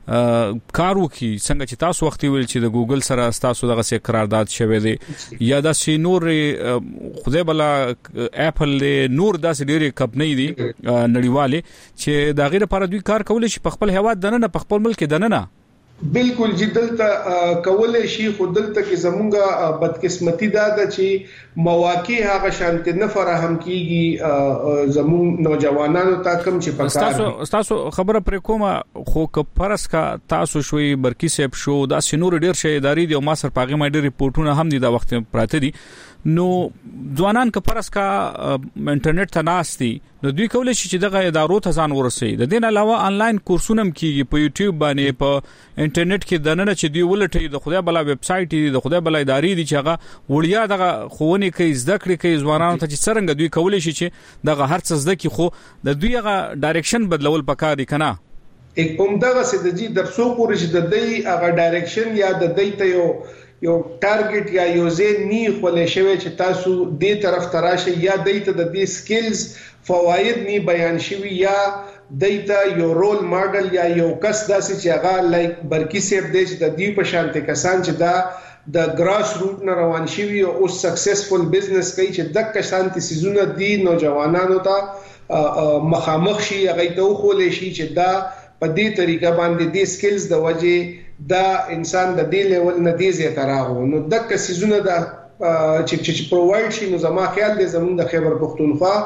کار وکړي څنګه چې تاسو وخت ویل چې د ګوګل سره تاسو دغه سي قرارداد شوه دي یا د نور خدای بلا اپل نور داسې ډېری کمپنۍ دي نړیواله چې دا غیر لپاره دوی کار کولای شي په خپل هواد دننه په خپل ملک دننه بالکل جدلته کولای شي خودلته کې زمونږه بدقسمتي دا ده چې مواقع هغه شانت نه فراهم کیږي زمون نوجوانانو ته کم چې پکار تاسو تاسو خبره پر کومه خو کپرس کا تاسو شوي برکی سیب شو دا سينور ډیر شي اداري دي او ما سر پاغه مې ډیر ریپورتونه هم دي دا وخت پراته دي. نو ځوانان کپرس کا انټرنیټ ته ناشتي نو دوی کولای شي چې دغه ادارو ته ځان ورسي. د دې نه علاوه انلاین کورسونه هم کیږي په یوټیوب باندې په انټرنیټ کې دنه چې دوی ولټي د خدای بلا ویب سټ دي د خدای بلا ادارې دي چې هغه وړیا دغه خوونه کوي زده کړې کوي ځوانانو ته چې څنګه دوی کولای شي چې دغه هر څه زده کی خو د دوی هغه ډایرکشن بدلول پکاري کنه. یک پمدغه سي د جی د څو پورې چې د دې هغه ډایرکشن یا د دې ته یو یو ټارګټ یا یو ځای نی خولې شوی چې تاسو دې طرف تراشه یا دې ته د دې سکلز فواید نی بیان شوی یا دایته یو رول ماډل یا یو کس داسې چې هغه لایک برکی سیب دی چې د دې په شانته کسان چې دا د ګراس روټ نه روان شي او سکسسفل بزنس کوي چې د کسانتي سيزونه دي نوجوانانو ته مخامخ شي هغه ته خولې شي چې دا په دې طریقه باندې د سکلز د وجه دا انسان د دې لیول نه دی زیات راغو نو د کسيزونه د چې چې پرووایډ شي نو زما خیال دی زموږ د خیبر پختونخوا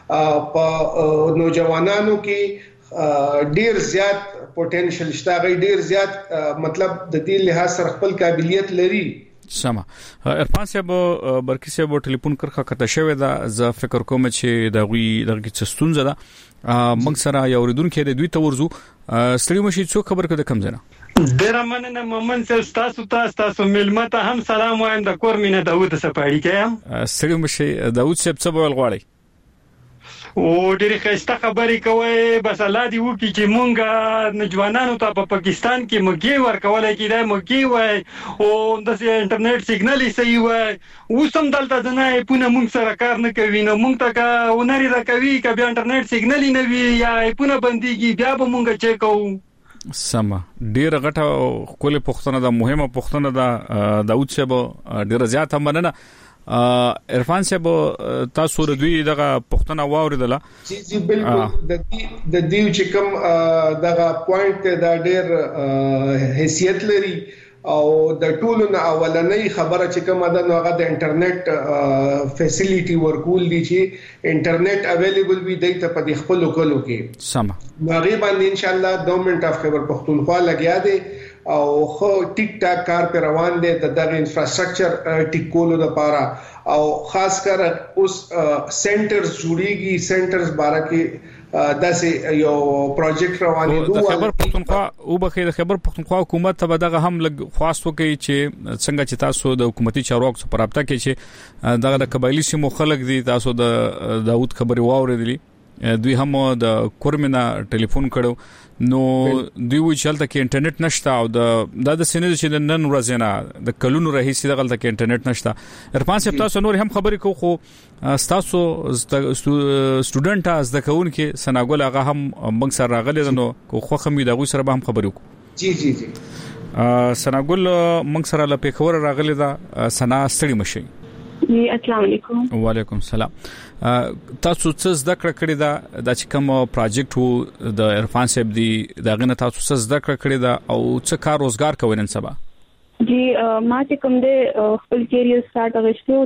په نوجوانانو کې ډیر زیات پوتنشل شته غي ډیر زیات مطلب د دې لحاظ سره خپل قابلیت لري سما ارفان صاحب برکی صاحب ټلیفون کرخه کته شوی دا ز فکر کوم چې د غوي دغه څستون زده موږ سره یو ردون کې د دوی تورزو ستړي مشي څو خبر کده کم زنه ډیر مننه مومن صاحب تاسو ته تاسو ملمته هم سلام وایم د کور مینه داوود سپاړی کيم ستړي مشي داوود صاحب څه بول غواړي او ډېر ښه خبرې کوي بس الله دې وکړي چې مونږ نوجوانانو ته په پاکستان کې مګي ورکولای کېدای مګي وای او د انټرنیټ سیګنال یې صحیح وای اوسم دلته د نه پونه مونږ سره کار نه کوي نو مونږ ته کا ونري را کوي ک بیا انټرنیټ سیګنال نه وي یا پونه بنديږي بیا به مونږ چیک کوو سما ډېر غټه کوله پښتنه د مهمه پښتنه د داوود صاحب ډېر زیات مننه عرفان صاحب تاسو د دوی دغه پښتنه واوریدله جی جی بالکل د دې د دې چې کوم دغه پوینټ دا ډېر حیثیت لري او د ټولو نه اولنۍ خبره چې کومه ده نو هغه د انټرنیټ فیسیلیټي ورکول دي چې انټرنیټ اویلیبل وي د ته په خپل کولو کې سم هغه باندې ان شاء الله گورنمنت اف خیبر پختونخوا لګیا دي او خو ټیک ټاک کار پر روان دي د دغه انفراستراکچر ټیک کولو لپاره او خاص کر اوس سنټرز جوړیږي سنټرز بارا کې داسې یو پروجیکټ روان دي د خیبر پختونخوا او به د خیبر پختونخوا حکومت ته دغه هم لګ خواست وکړي چې څنګه چې تاسو د حکومتي چارواکو سره رابطه کوي چې دغه د قبایلی سیمو خلک دي تاسو د داوود خبري واوریدلی دوی هم د کورمنا ټلیفون کړو نو دوی وی چلته کې انټرنیټ نشته او د د سینې چې د نن ورځ نه د کلونو رئیس دغه کې انټرنیټ نشته عرفان صاحب تاسو نور هم خبرې کو خو تاسو سټوډنټ از د کون کې سناګول هغه هم موږ سره راغلي نو خو خو مې دغه سره به هم خبرې وکړو جی جی جی سناګول موږ سره له پیښور راغلي دا سنا ستړي مشي جی السلام علیکم وعلیکم السلام تاسو څه زده کړې کړې دا د کوم پروجیکټ وو د عرفان صاحب دی دغه نه تاسو څه زده کړې کړې دا او څه کار روزګار کوي نن سبا جی ما چې کوم دې خپل کیریئر سٹارټ غوښتو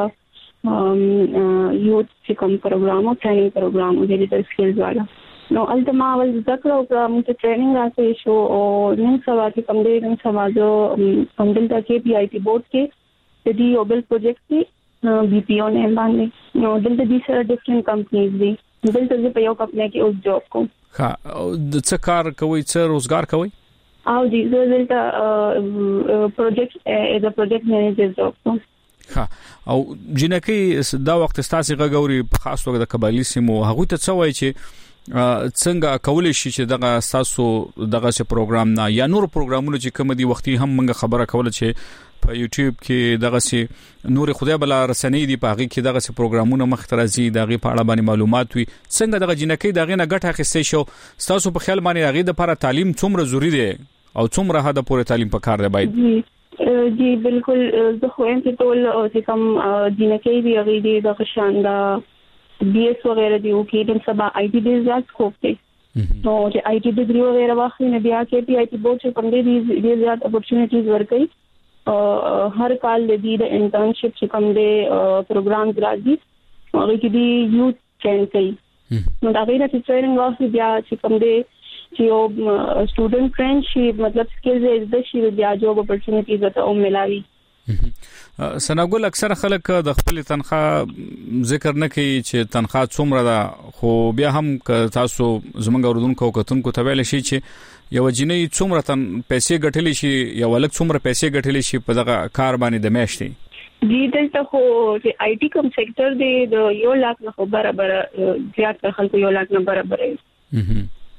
د یوت چې کوم پروګرام او ټریننګ پروګرام او ډیجیټل سکلز والا نو التما ول ذکر او موږ ټریننګ راځي شو او نن سبا چې کوم دې نن سبا جو کوم دلته کې پی آی ټی بورډ کې د دې یو بل پروجیکټ دی بي پي او نه باندې نو دلته د سره ډیفرنٹ کمپنیز دي دلته په یو کمپنی کې اوس جاب کوم ها د څه کار کوي څه روزګار کوي او د دلته پروجیکټ از ا پروجیکټ مینیجر جاب کوم ها او جنکی دا وخت ستاسو غوړي په خاص توګه د قبایلی سیمو هغه ته څه وایي چې څنګه کولای شي چې دغه تاسو دغه څه پروګرام نه یا نور پروګرامونه چې کوم دي وختي هم موږ خبره کوله چې په یوټیوب کې دغه سي نور خدای بل رسنۍ دي په هغه کې دغه سي پروګرامونه مخترزي دغه په اړه باندې معلومات وي څنګه دغه جنکی دغه نه ګټه اخیستې شو تاسو په خیال باندې هغه د لپاره تعلیم څومره ضروری دی او څومره هدا پوره تعلیم په کار دی باید جی بالکل زه خو هم چې ټول چې کوم جنکی دی هغه دی د شاندا بی ایس وغیرہ دی او کې د سبا آی ټی ډیز زیات سکوپ دی نو چې آی ټی ډیګري وغیرہ واخلي نه بیا کې پی آی ټی بورډ چې کوم دی ډیر زیات اپورچونټیز ورکړي هر کال د دې د انټرنشپ چې کوم دی پروګرامز راځي هغه کې دی یوت ټرین کوي نو دا غیر چې ټریننګ واخلي بیا چې کوم دی چې یو سټوډنټ فرندشپ مطلب سکلز د شي بیا جوب اپورچونټیز ته هم ملاوي سناګل اکثر خلک د خپل تنخواه ذکر نه کوي چې تنخواه څومره ده خو بیا هم تاسو زمونږ اوردونکو کتونکو ته ویل شي چې یو جنې څومره تن پیسې ګټلې شي یو ولک څومره پیسې ګټلې شي په دغه کار باندې د میاشتې جی دلته خو چې آی ټي کوم سېکټر دی د یو لاک نه برابر زیات خلکو یو لاک نه برابر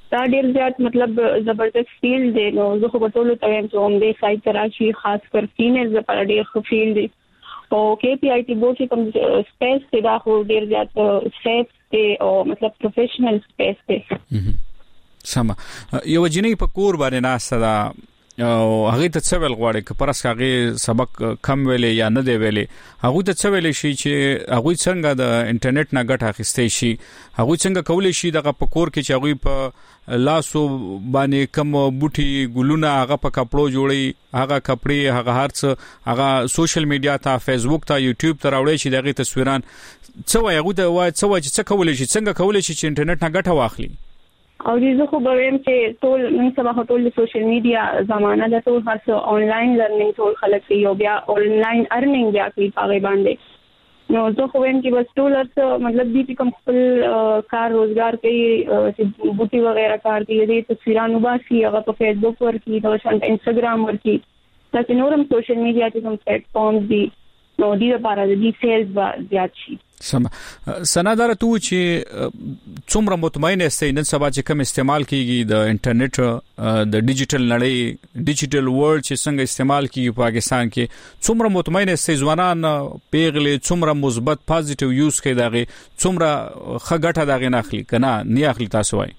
دا ډیر زیات مطلب زبردست فیلډ دی نو زه خو په ټولو ته وایم چې هم دې سایت ته راشي خاص کر فیمیلز لپاره ډیر ښه فیلډ دی او کې پی آی ټي بورډ چې کوم سپیس دی دا خو ډیر زیات سیف دی او مطلب پروفیشنل سپیس دی. سم یو جنې په کور باندې ناسه دا او هغه ته څه ویل غواړي چې پرس هغه سبق کم ویلې یا نه دی ویلې هغه ته څه ویلې شي چې هغه څنګه د انټرنیټ نه ګټه اخیستې شي هغه څنګه کولای شي دغه پکور کې چې هغه په لاسو باندې کم بوټي ګلونه هغه په کپړو جوړي هغه کپړې هغه هرڅ هغه سوشل میډیا ته فیسبوک ته یوټیوب ته راوړي شي دغه تصویران څه وایي هغه د وای څه وایي چې څه کولای شي څنګه کولای شي چې انټرنیټ نه ګټه واخلي. او دې زه خو به وایم چې ټول نن سبا ټول د سوشل میډیا زمانہ ده ټول هر څه آنلاین لرنینګ ټول خلک کوي او بیا آنلاین ارنینګ بیا کوي هغه باندې نو زه خو وایم چې بس ټول هر مطلب دې کوم خپل کار روزګار کوي چې بوټي وغیرہ کار کوي دې تصویرانو باسي هغه په فیسبوک ورکی دا شانت انستګرام ورکی تاسو نورم سوشل میډیا کې کوم پلیټ فارمز دي نو دې لپاره دې سیلز با زیات شي. سم سنادار تو چې څومره مطمئن استئ نن سبا چې کوم استعمال کیږي د انټرنیټ د ډیجیټل نړۍ ډیجیټل ورلد چې څنګه استعمال کیږي په پاکستان کې څومره مطمئن استئ ځوانان پیغلې څومره مثبت پازیټیو یوز کوي دغه څومره خګټه دغه نه اخلي کنه نه اخلي تاسو وای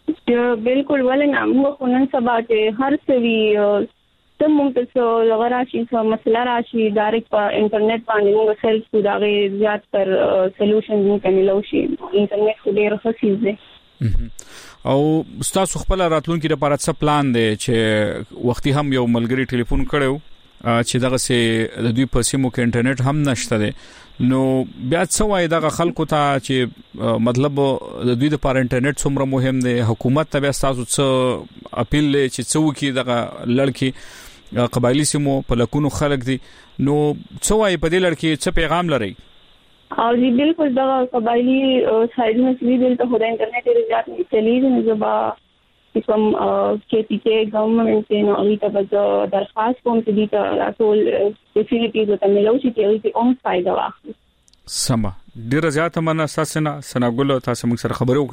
بالکل ولنه موږ نن سبا چې هر څه وی ته موږ ته لغه راشي څه مسله راشي ډایرکټ په انټرنیټ باندې موږ سرچ کوو دا غي زیات تر سولوشن موږ کملو شي انټرنیټ خو ډیر ښه چیز دی. او تاسو خپل راتلونکي لپاره څه پلان دی چې وختي هم یو ملګری ټلیفون کړو چې دغه سه د دوی په سیمو کې انټرنیټ هم نشته دی نو بیا څه وایي دغه خلکو ته چې مطلب د دوی لپاره انټرنیټ څومره مهم دی حکومت ته بیا تاسو څه اپیل چې څو کې دغه لړکی قبایلی سیمو په لکونو خلک دي نو څه وایي په دې لړکی څه پیغام لري؟ او جی بالکل دا قبایلی سایډ نه سوي دلته خدای انټرنیټ ډیر زیات چلیږي نو زبا کوم کې پی کې ګورنمنت نو اړیته به درخواست کوم چې دې ته ټول فیسیلیټیز ته ملو شي چې اون فائدہ واخلي. سم ډیر زیات مننه ساسنه سناګل تاسو موږ سره خبرې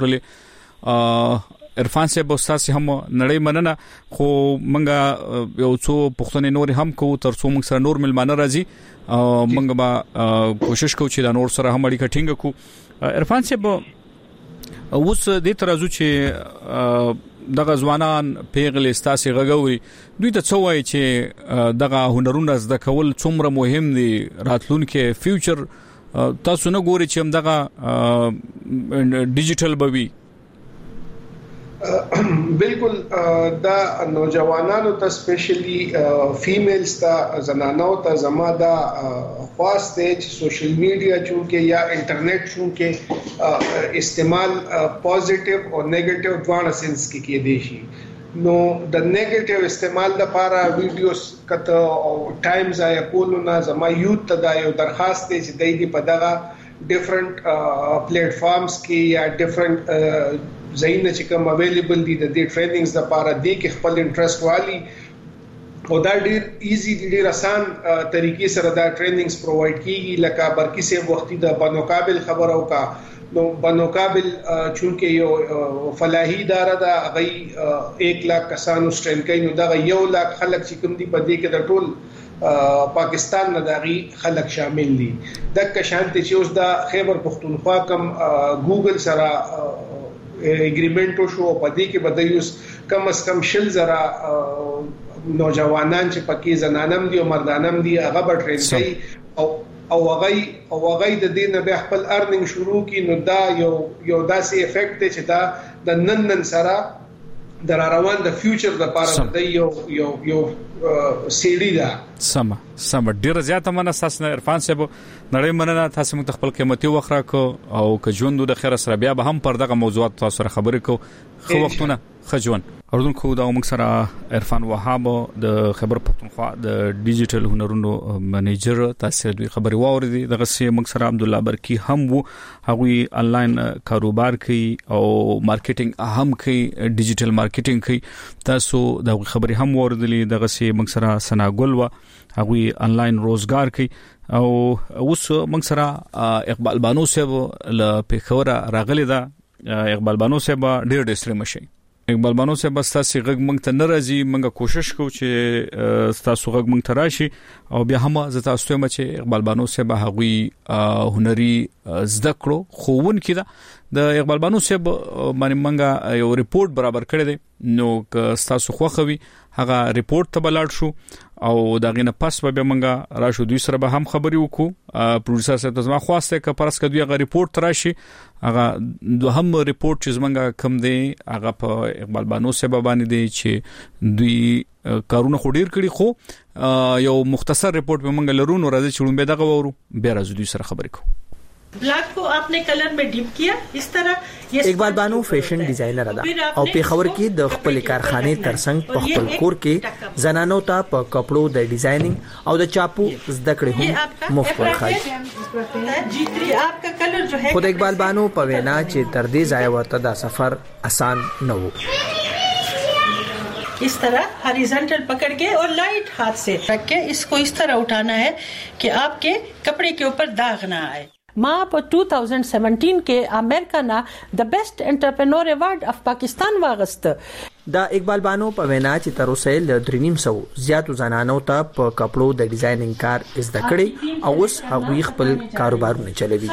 وکړلې عرفان صاحب استاد هم نړۍ مننه خو منګه یو څو پښتنې نور هم کو تر څو موږ سره نور ملمانه راځي منګه به کوشش کوو چې دا نور سره هم اړیکه ټینګ کو. عرفان صاحب اوس دې ترازو چې دغه ځوانان پیغلې ستاسو غږوري دوی ته څه وایي چې دغه هنرونه زده کول څومره مهم دي راتلونکي فیوچر تاسو نه ګوري چې دغه ډیجیټل بوي بالکل دا نوجوانانو ته سپیشلی فیمیلز ته زنانو ته زما دا خاص ته چې سوشل میډیا چونکه یا انټرنیټ چونکه استعمال پوزټیو او نیگیټیو دواړه سنس کې کې دي شي نو د نیگیټیو استعمال لپاره ویډیوز کته او ټایمز آیا کولونه زما یوت ته دا یو درخواست دی چې دای دي په دغه ډیفرنٹ پلیټ فارمز کې یا ډیفرنٹ زاینه چې کوم اویلیبل دي د دې ټریننګز لپاره دي کې خپل انټرست والی او دا ډیر ایزی ډیر آسان طریقې سره دا ټریننګز پرووایډ کیږي لکه برکی سه وختي د بنوقابل خبرو کا نو بنوقابل چونکه یو فلاحي اداره ده غي एक लाख کسانو سټرین کوي نو دا یو लाख خلک چې کوم دي په دې کې د ټول پاکستان نه دغه خلک شامل دي د کشانت چې اوس د خیبر پختونخوا کم ګوګل سره اګریمنت شو په دې کې بدایوس کم از کم شل زرا نوجوانان چې پکې زنانم دي او مردانم دي هغه به ټرین کوي او او هغه او هغه د دې نه به خپل ارننګ شروع کی نو دا یو یو داسې افیکټ دی چې دا د نن نن سره د روان د فیوچر لپاره د یو یو یو سیډي دا سم سم ډیر زیاته مننه تاسو عرفان صاحب نړۍ مننه تاسو موږ خپل قیمتي وخت راکو او که ژوند د خیر سره بیا به هم پر دغه موضوعات تاسو سره خبرې کو خو وختونه خجون اردوونکو دا موږ سره عرفان وهاب د خبر پښتونخوا د ډیجیټل هنرونو منیجر تاسو دوی خبري واوریدي دغه سي موږ سره عبد الله برکی هم وو هغه انلاین کاروبار کوي او مارکیټینګ هم کوي ډیجیټل مارکیټینګ کوي تاسو دا خبري هم واوریدلې دغه سي موږ سره سناګل و هغه انلاین روزګار کوي او اوس موږ سره اقبال بانو صاحب له پیښور راغلی دا اقبال بانو صاحب ډیر ډیر مشي اقبال بانو صاحب تاسو غږ مونږ ته ناراضي مونږه کوشش کوو چې تاسو غږ مونږ ته راشي او بیا هم زه تاسو ته چې اقبال بانو صاحب هغوی هنري زده کړو خوون کړه د اقبال بانو صاحب باندې مونږه یو ریپورت برابر کړی دی نو که تاسو خوښوي هغه ریپورت ته بلاړ شو او دا غینه پس به مونږه راشو دوی سره به هم خبري وکړو پروډوسر صاحب ته ما خواسته ک پرس ک دوی هغه ریپورت راشي هغه دوهم ریپورت چې مونږه کم دی هغه په اقبال بانو صاحب باندې دی چې دوی کارونه خډیر کړي خو یو مختصر ریپورت به مونږ لرو نو راځي چې لومبه دغه وورو به راځو دوی سره خبرې کوو ब्लैक को आपने कलर में डिप किया इस तरह اقبال بانو فیشن ډیزاینر ده او په خبر کې د خپل کارخانه ترڅنګ په خپل کور کې زنانو ته په کپړو د ډیزاینینګ او د چاپو زده کړې هم مفت ورخای خود اقبال بانو په وینا چې تر دې ځای ورته دا سفر آسان نه و इस तरह हॉरिजॉन्टल पकड़ के और लाइट हाथ से रख के इसको इस तरह उठाना है कि आपके कपड़े के ऊपर दाग ना आए मां पर दो हज़ार सत्रह के अमेरिका ना the best entrepreneur award of Pakistan वागस्त دا اقبال بانو په وینا چې تر اوسه ل درې نیم سو زیاتو زنانو ته په کپړو د ډیزاینینګ کار زده کړي او اوس هغوی خپل کاروبارونه چلوي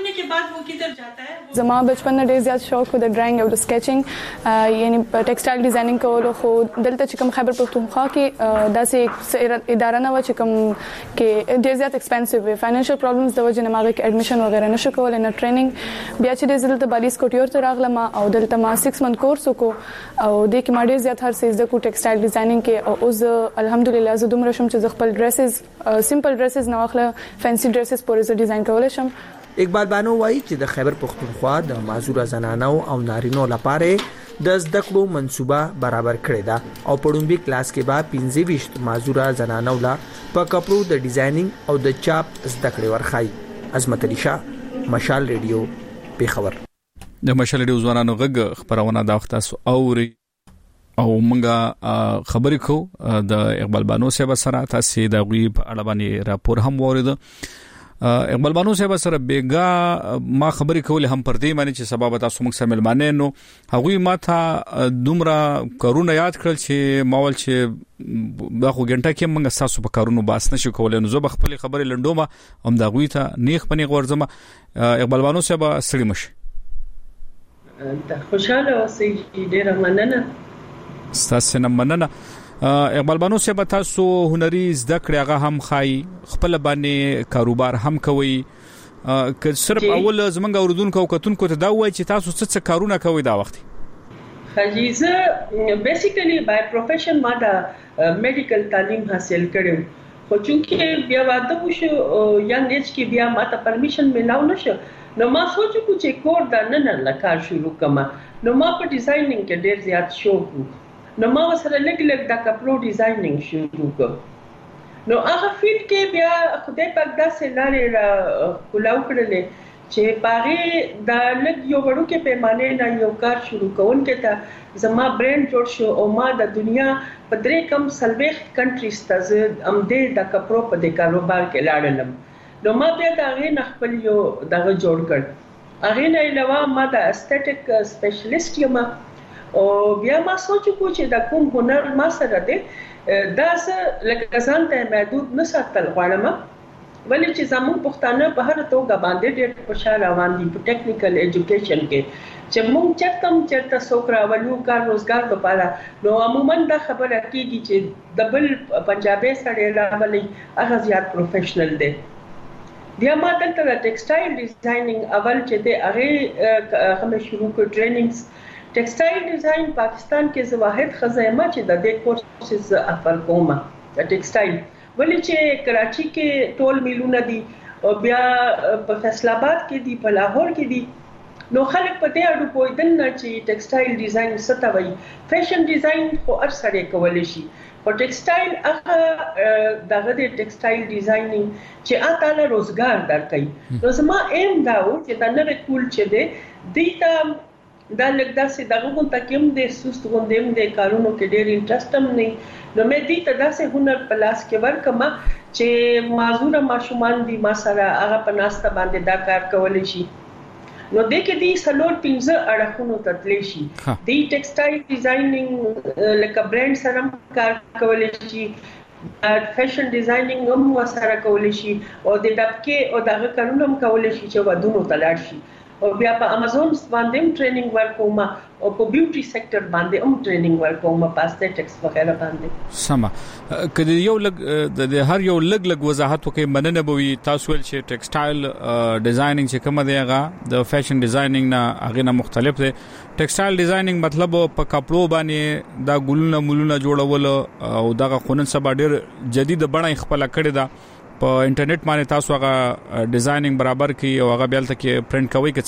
زما بچپن نه ډیر زیات شوق و د ډراینګ او د سکیچینګ یعنی ټیکسټایل ډیزاینینګ کولو خو دلته چې کوم خیبر پختونخوا کې داسې اداره نه و چې کوم کې ډیر زیات ایکسپنسیو وي فاینانشل پرابلمز د وجه نه ما کې اډمیشن وغیرہ نشو کولای نه ټریننګ بیا چې دلته بالیس کوټیور ته راغلم او دلته ما سکس منث کورس وکړو او د کې ما ډیر زیات هر څه زده کو ټیکسټایل ډیزاینینګ کې او اوس الحمدلله زه دومره شم چې خپل ډریسز سمپل ډریسز نه واخله فانسی ډریسز پورې زه ډیزاین کولای شم اقبال بانو وایي چې د خیبر پختونخوا د معذور زنانو او نارینو لپاره د زده کړو منصوبه برابر کړې ده او په لومبي کلاس کې به پنځه ویشت معذور زنانو لا په کپړو د ډیزاینینګ او د چاپ زده کړې ورخای عظمت علي شاه مشال ریډیو پیښور د مشال ریډیو ځوانانو غږ خبرونه دا وخت تاسو اوري او مونږه خبرې کو د اقبال بانو صاحب سره تاسو د غوی په اړه باندې راپور هم وورید اقبال بانو صاحب سره بیګا ما خبرې کولې هم پر دې باندې چې سبب تاسو موږ سره ملمانه نو هغوی ما ته دومره کارونه یاد کړل چې ماول چې دا خو ګنټه کې موږ تاسو په کارونو باس نشو کولای نو زه خپل خبرې لنډومه هم دا غوی ته نیخ پنی غورځم اقبال بانو صاحب سړی مشه ته خوشاله اوسئ ډیر مننه ستاسو نه مننه اقبال بانو صاحب تاسو هنري زده کړی هغه هم خای خپل باندې کاروبار هم کوي که صرف اول زمنګ اوردونکو کتونکو ته دا وای چې تاسو څه کارونه کوي دا وخت خجیزه بیسیکلی بای پروفیشن ما دا میډیکل تعلیم حاصل کړو خو چونکه بیا واده وشو ینګ ایج کې بیا ما ته پرمیشن ملاو نشو نو ما سوچو چې کور دا نن نه کار شروع کما نو ما په ډیزاینینګ کې ډیر زیات شوق نو ما سره لګ لګ د کپړو ډیزاینینګ شروع کړ نو هغه فیلډ کې بیا خدای پاک داسې لارې را کولاو کړلې چې پاره د لګ یو وړو کې پیمانه نه یو کار شروع کول کې ته زما برند جوړ شو او ما د دنیا په درې کم سلويخ کنټریز ته ام دې د کپړو په د کاروبار کې لاړم نو ما بیا دا غي خپل یو دغه جوړ کړ هغه نه علاوه ما د استټیک سپیشلیست یم او بیا ما سوچ کو چې د کوم هنر ما سره دی دا څه لکه ځان ته محدود نه ساتل غواړم ولې چې زموږ پښتانه په هر توګه باندې ډېر خوشاله روان دي په ټیکنیکل ایجوکیشن کې چې موږ چرته چرته سوکرا ولو کار روزګار لپاره نو عموما دا خبره کیږي چې دبل پنجابي سره راولي هغه زیات پروفیشنل دي بیا ما دلته د ټیکسټایل ډیزاینینګ اول چې د هغه هم شروع کړ ټریننګز ټیکسټایل ډیزاین پاکستان کې زواحد خزایمه چې د دې کورسز افر کومه د ټیکسټایل ولې چې کراچي کې ټول میلونه دي او بیا په فیصل آباد کې دي په لاهور کې دي نو خلک په دې اړه پوهیدل نه چې ټیکسټایل ډیزاین څه ته وایي فیشن ډیزاین خو هر سړی کولی شي په ټیکسټایل هغه دغه د ټیکسټایل ډیزاینینګ چې اته روزګار درکړي نو زما ایم دا و چې دا نه کول چې دی دیتا دا لګدا سي دغه کوم تکیم د سست غوندم د کارونو کې ډېر انټرست هم نه نو مې دې ته داسې هنر پلاس کې ورکما چې معذور ماشومان دي ما سره هغه په ناسته باندې دا کار کولای شي نو د کې دي سلور پنځه اړخونو تتلی شي د ټیکسټایل ډیزاینینګ لکه برانډ سره کار کولای شي فیشن ډیزاینینګ هم سره کولای شي او د دبکې او دغه کارونه هم کولای شي چې ودونو تلاړ شي او بیا په امازون باندې هم ټریننګ ورکوم او په بیوټي سېکټر باندې هم ټریننګ ورکوم په استټکس وغیرہ باندې سم کله یو لګ د هر یو لګ لګ وضاحت وکي مننه بوي تاسو ول چې ټیکسټایل ډیزاینینګ چې کوم دی هغه د فیشن ډیزاینینګ نه هغه نه مختلف دی ټیکسټایل ډیزاینینګ مطلب په کپړو باندې دا ګلونه مولونه جوړول او دغه قانون سبا ډیر جدید بڼه خپل کړی دا په انټرنیټ باندې تاسو هغه ډیزاینینګ برابر کی او هغه بیا تل پرینټ کوي که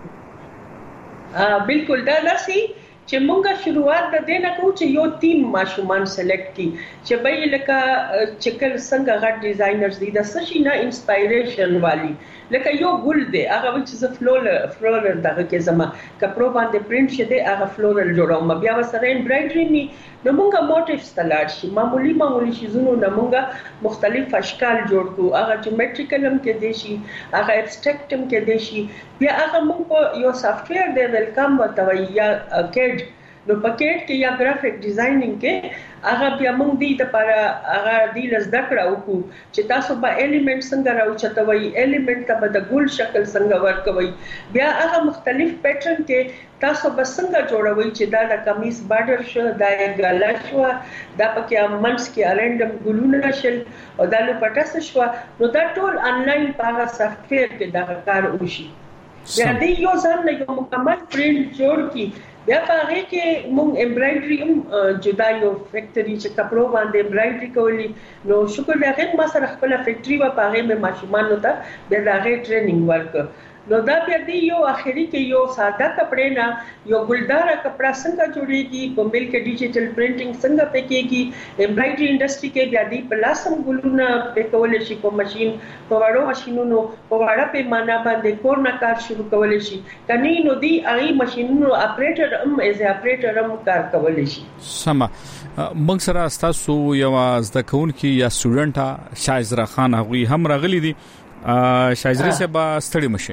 څنګه ا بالکل دا داسي چې مونږه شروعات د دینه کوو چې یو ټیم ماشومان سلیکټ کی چې به لکه چکل څنګه غټ ډیزاینرز دي د سشي نه انسپایریشن والی لکه یو ګل دی هغه چې فلورل فلورل دغه کې زما کپړو باندې پرینټ شته هغه فلورل جوړوم بیا وسره امبرایډري می نو مونږه موټیفز تلاړ شي معمولی معمولی شیزونو نه مونږه مختلف اشکال جوړ کو هغه جیومټریکل هم کې دي شي هغه ابستریکټ هم کې دي شي بیا هغه مونږ یو سافټویر دی ویلکم وتوي یا کېډ نو پکېټ کې یا گرافیک ډیزاینینګ کې هغه بیا موږ دې د لپاره هغه دی لزده کړو چې تاسو به الیمنٹ څنګه راوچتوي الیمنٹ ته به د ګول شکل څنګه ورکوي بیا هغه مختلف پیټرن کې تاسو به څنګه جوړوي چې دا د کمیس بارډر شو دا ګالا شو دا پکې منس کې ارندم ګلونه شل او دا لو پټاس شو نو دا ټول انلاین په هغه سافټویر کې دا کار وشي بیا دې یو ځان نه یو مکمل پرینټ جوړ کی بیا په هغه کې موږ امبرایډري هم جدا یو فیکټري چې کپړو باندې امبرایډري کولی نو شکر دی هغه ما سره خپل فیکټري و په هغه مې ماشومان نو ته بیا دا هغه ټریننګ ورک نو دا بیا دی یو اخري کې یو ساده کپړې نه یو ګلدار کپڑا څنګه جوړيږي په مل کې ډیجیټل پرینټینګ څنګه پکېږي امبرایډري انډستری کې بیا دی پلاسم ګلونه پکول شي په ماشين په وړو ماشينونو په وړه پیمانه باندې کورنا کار شروع کول شي کني نو دی هغه ماشينونو اپریټر هم ایز اپریټر هم کار کول شي سم موږ سره تاسو یو زده کوونکی یا سټوډنټ شایزرا خان هغه هم راغلي دي شایزري صاحب ستړي مشي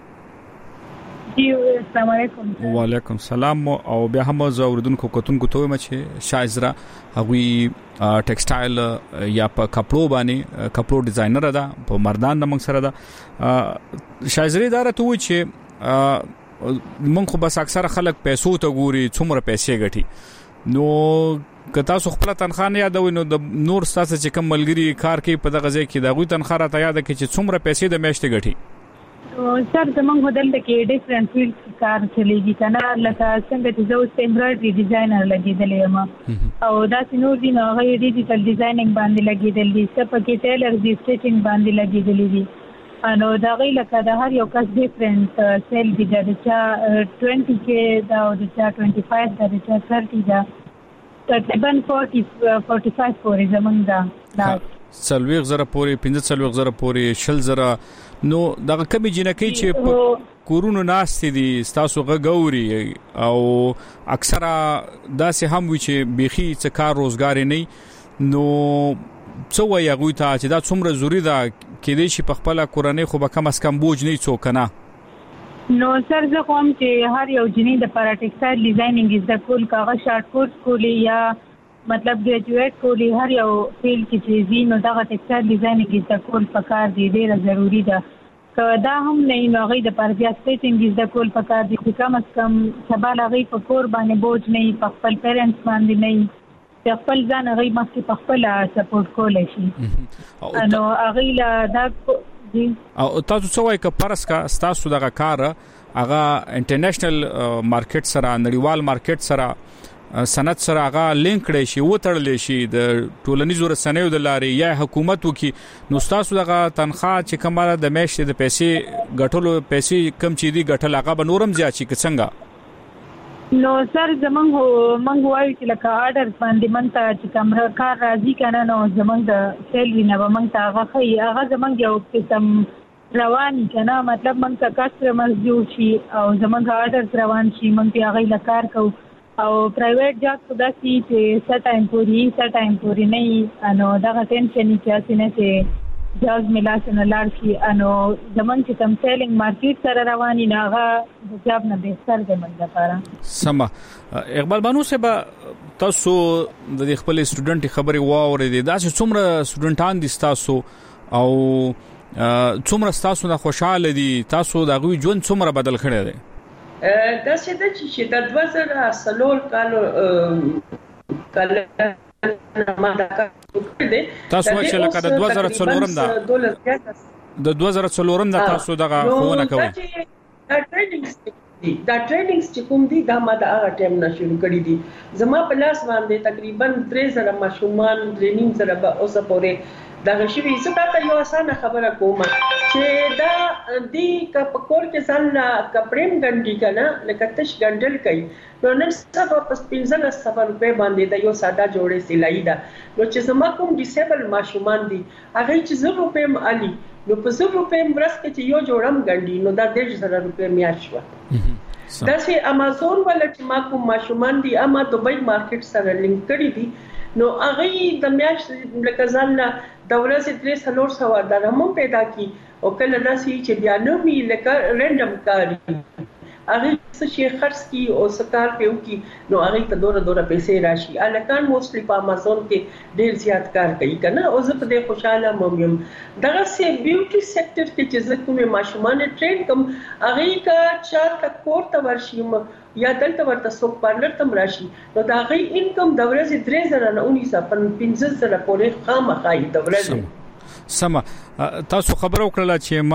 السلام علیکم وعلیکم السلام او بیا هم زه اوردونکو کوتونکو ته وایم چې شایزرا هغه ټیکسټایل یا په کپړو باندې کپړو ډیزاینر ده په مردان نمنګ سره ده شایزري دا راته و چې مونږ خو بس اکثره خلک پیسو ته ګوري څومره پیسې ګټي نو که تاسو خپل تنخواه نه یادوي نو د نور تاسو چې کوم ملګری کار کوي په دغه ځای کې دا غوي تنخواه راته یاد کړي چې څومره پیسې د میاشتې ګټي سر زمونږ هدل کې ډیفرنٹ فیلډ کار چلیږي کنه لکه څنګه چې زه اوس امبرایډري ډیزاینر لګیدلې یم او دا نور دي نو هغه ډیجیټل ډیزاینینګ باندې لګیدل دي څه پکې ټیلر دي سټیچینګ باندې لګیدلې دي انو دا غي لکه د هر یو کس ډیفرنٹ سیل دي د چا twenty کې دا او د چا twenty-five دا د چا thirty دا تقریبا forty forty-five پورې زمونږ دا سلويغ زره پورې پنځه سلويغ زره پورې شل زره نو دغه کمی جنکی چې کورونو ناست دي تاسو غغوري او اکثره داسې هم وي چې بيخي څه کار روزګار نه نو څو وایي غوي ته چې دا څومره ضروری ده کې دې شي په خپل کورنۍ خو به کم اس کم بوج نه څوک نه نو سر زه کوم چې هر یو جنې د پراټیکسایل ډیزاینینګ از د کول کاغه شارټ کورس کولی یا مطلب ګریجویټ کولی هر یو فیلډ کې چې زینو دغه ټیکسټایل ډیزاینینګ د کول پکار دی ډیره ضروری ده که دا هم نه نو غي د پربیا سټیټینګ د کول پکار دی چې کم از کم سبا لغي په کور باندې بوج نه په خپل پیرنټس باندې نه چې خپل ځان غي مخکې په خپل سپورټ کولای شي نو هغه لا دا او تاسو څه وایي ک پرس کا تاسو دغه کار هغه انټرنیشنل مارکیټ سره نړیوال مارکیټ سره سند سره هغه لینک کړي شي و تړل شي د ټولنیزو رسنیو د لارې یا حکومت وکي نو تاسو دغه تنخواه چې کومه د میاشتې د پیسې غټلو پیسې کم چي دي غټل هغه به نورم زیات شي څنګه نو سر زمونږ مونږ وایو چې لکه آرډر باندې مونږ چې کوم کار راځي کنه نو زمونږ د سیلری نه مونږ ته هغه خي هغه زمونږ یو قسم روان کنه مطلب مونږ ته کسټمر جوړ شي او زمونږ آرډر روان شي مونږ هغه لکار کوو او پرایویټ جاب خدا سي چې څه ټایم پوری څه ټایم پوری نه انو دا ټینشن کې اسنه چې جاز ملاس نه لار شي انو زمون چې کم سیلینګ مارکیټ سره رواني ناغه د جاب نه بهتر دی من لپاره. سما اقبال بانو سبا تاسو د خپل سټوډنټ خبري واورې دا چې څومره سټوډنټان دي تاسو او څومره تاسو نه خوشاله دي تاسو د غوي ژوند څومره بدل کړی دی؟ دا چې د چې د دوه زره سلول کالو کله ما دا تاسو چې لکه د دوه زره څلورم دا د دوه زره څلورم دا تاسو دغه خوونه کوي دا ټریننګز دا ټریننګز چې کوم دي دا ما د هغه ټیم نه شروع کړی دي زما په لاس باندې تقریبا درې زره ماشومان ټریننګ سره به اوسه پورې دا شی زه تاسو یو اسانه خبره کوم چې دا دی ک په کور کې ځان کپړم ګنډي کنه لکه تش ګنډل کوي نو نن سبا په پنځه سفر په باندې دا یو ساده جوړې سلای دا نو چې زما کوم ډیسیبل ماشومان دي هغه چې زه روپم علي نو په زه روپم ورسته چې یو جوړم ګنډي نو دا د زره روپې میاشت شو دا چې امازون ولا چې ما کوم ماشومان دي اما دوبۍ مارکیټ سره لینک کړی دي نو هغه د میاشت لکه ځان د ورځې درې څلور سوه درهم پیدا کی او کله داسې چې بیا نه وي لکه رینډم کاري هغه څه شي خرڅ کی او سکار پیو کی نو هغه ته دوره دوره پیسې راشي الکان موستلی په امازون کې ډیر زیات کار کوي کنه او زه په دې خوشاله مم دغه سي بیوټي سېکټر کې چې زه کومه ماشومان ټرین کوم هغه کا چا تکور ته ورشم یا دلته ورته څوک پارلر تم راشي نو دا غي انکم د ورځې درې زره نه اونیسه پنځه زره پورې خامخای د ورځې سم تاسو خبرو کړل چې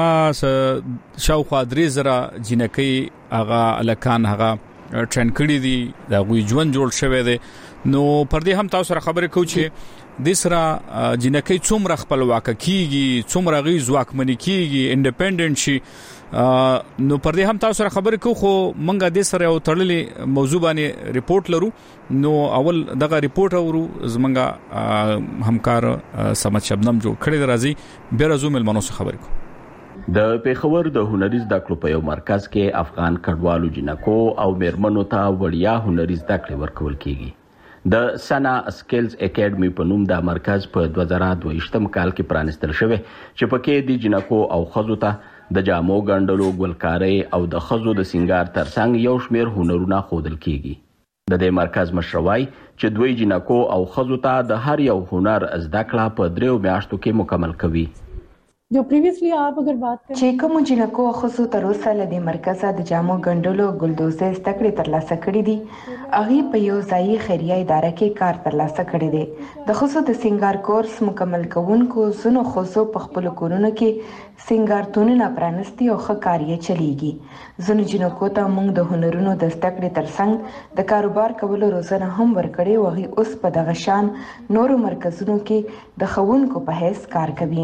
ما شاوخوا درې زره جنکې هغه الکان هغه ټرین کړی دي دا غوي ژوند جوړ شوی دی نو پر دې هم تاسو سره خبرې کوو چې د سره جنکې څومره خپلواک کیږي څومره غي ځواکمنی کیږي انډیپندنت شي نو پر دې هم تاسو سره خبرې کوو خو مونږه د سره یو تړلې موضوع باندې ریپورت لرو نو اول دغه ریپورت اورو زمونږه همکار سمت شبنم جوړ کړی راځي به راځو ملمنو سره خبرې کوو. د پیښور د هنري زده کړو په یو مرکز کې افغان کډوالو جنکو او میرمنو ته وړیا هنري زده کړې ورکول کیږي. د سنا سکلز اکیډمي په نوم د مرکز په دوه زره دوه یم کال کې پرانستل شوی چې پکې د جنکو او خزو ته د جامو ګنډلو ګلکاري او د خزو د سنگار ترڅنګ یو شمیر هنرونه ښودل کیږي. د دې مرکز مشروي چې دوی جنکو او خزو ته د هر یو هنر زده کړه په دریو میاشتو کې مکمل کوي. जो प्रीवियसली आप अगर बात करें چې کوم جنکو خصو تر اوسه له دې مرکزه د جامو ګنډلو ګلدوزې زده کړې ترلاسه کړې دي هغه په یو ځایي خیریه اداره کې کار ترلاسه کړی دی. د خصو د سنگار کورس مکمل کوونکو زنو خصو په خپل کورونو کې سنگارتونونه پرانستي او ښه کاریه چلیږي. زنو جنکو ته موږ د هنرونو د زده کړې ترڅنګ د کاروبار کولو روزنه هم ورکړې او هغه اوس په دغه شان نورو مرکزونو کې د خونکو په حیث کار کوي.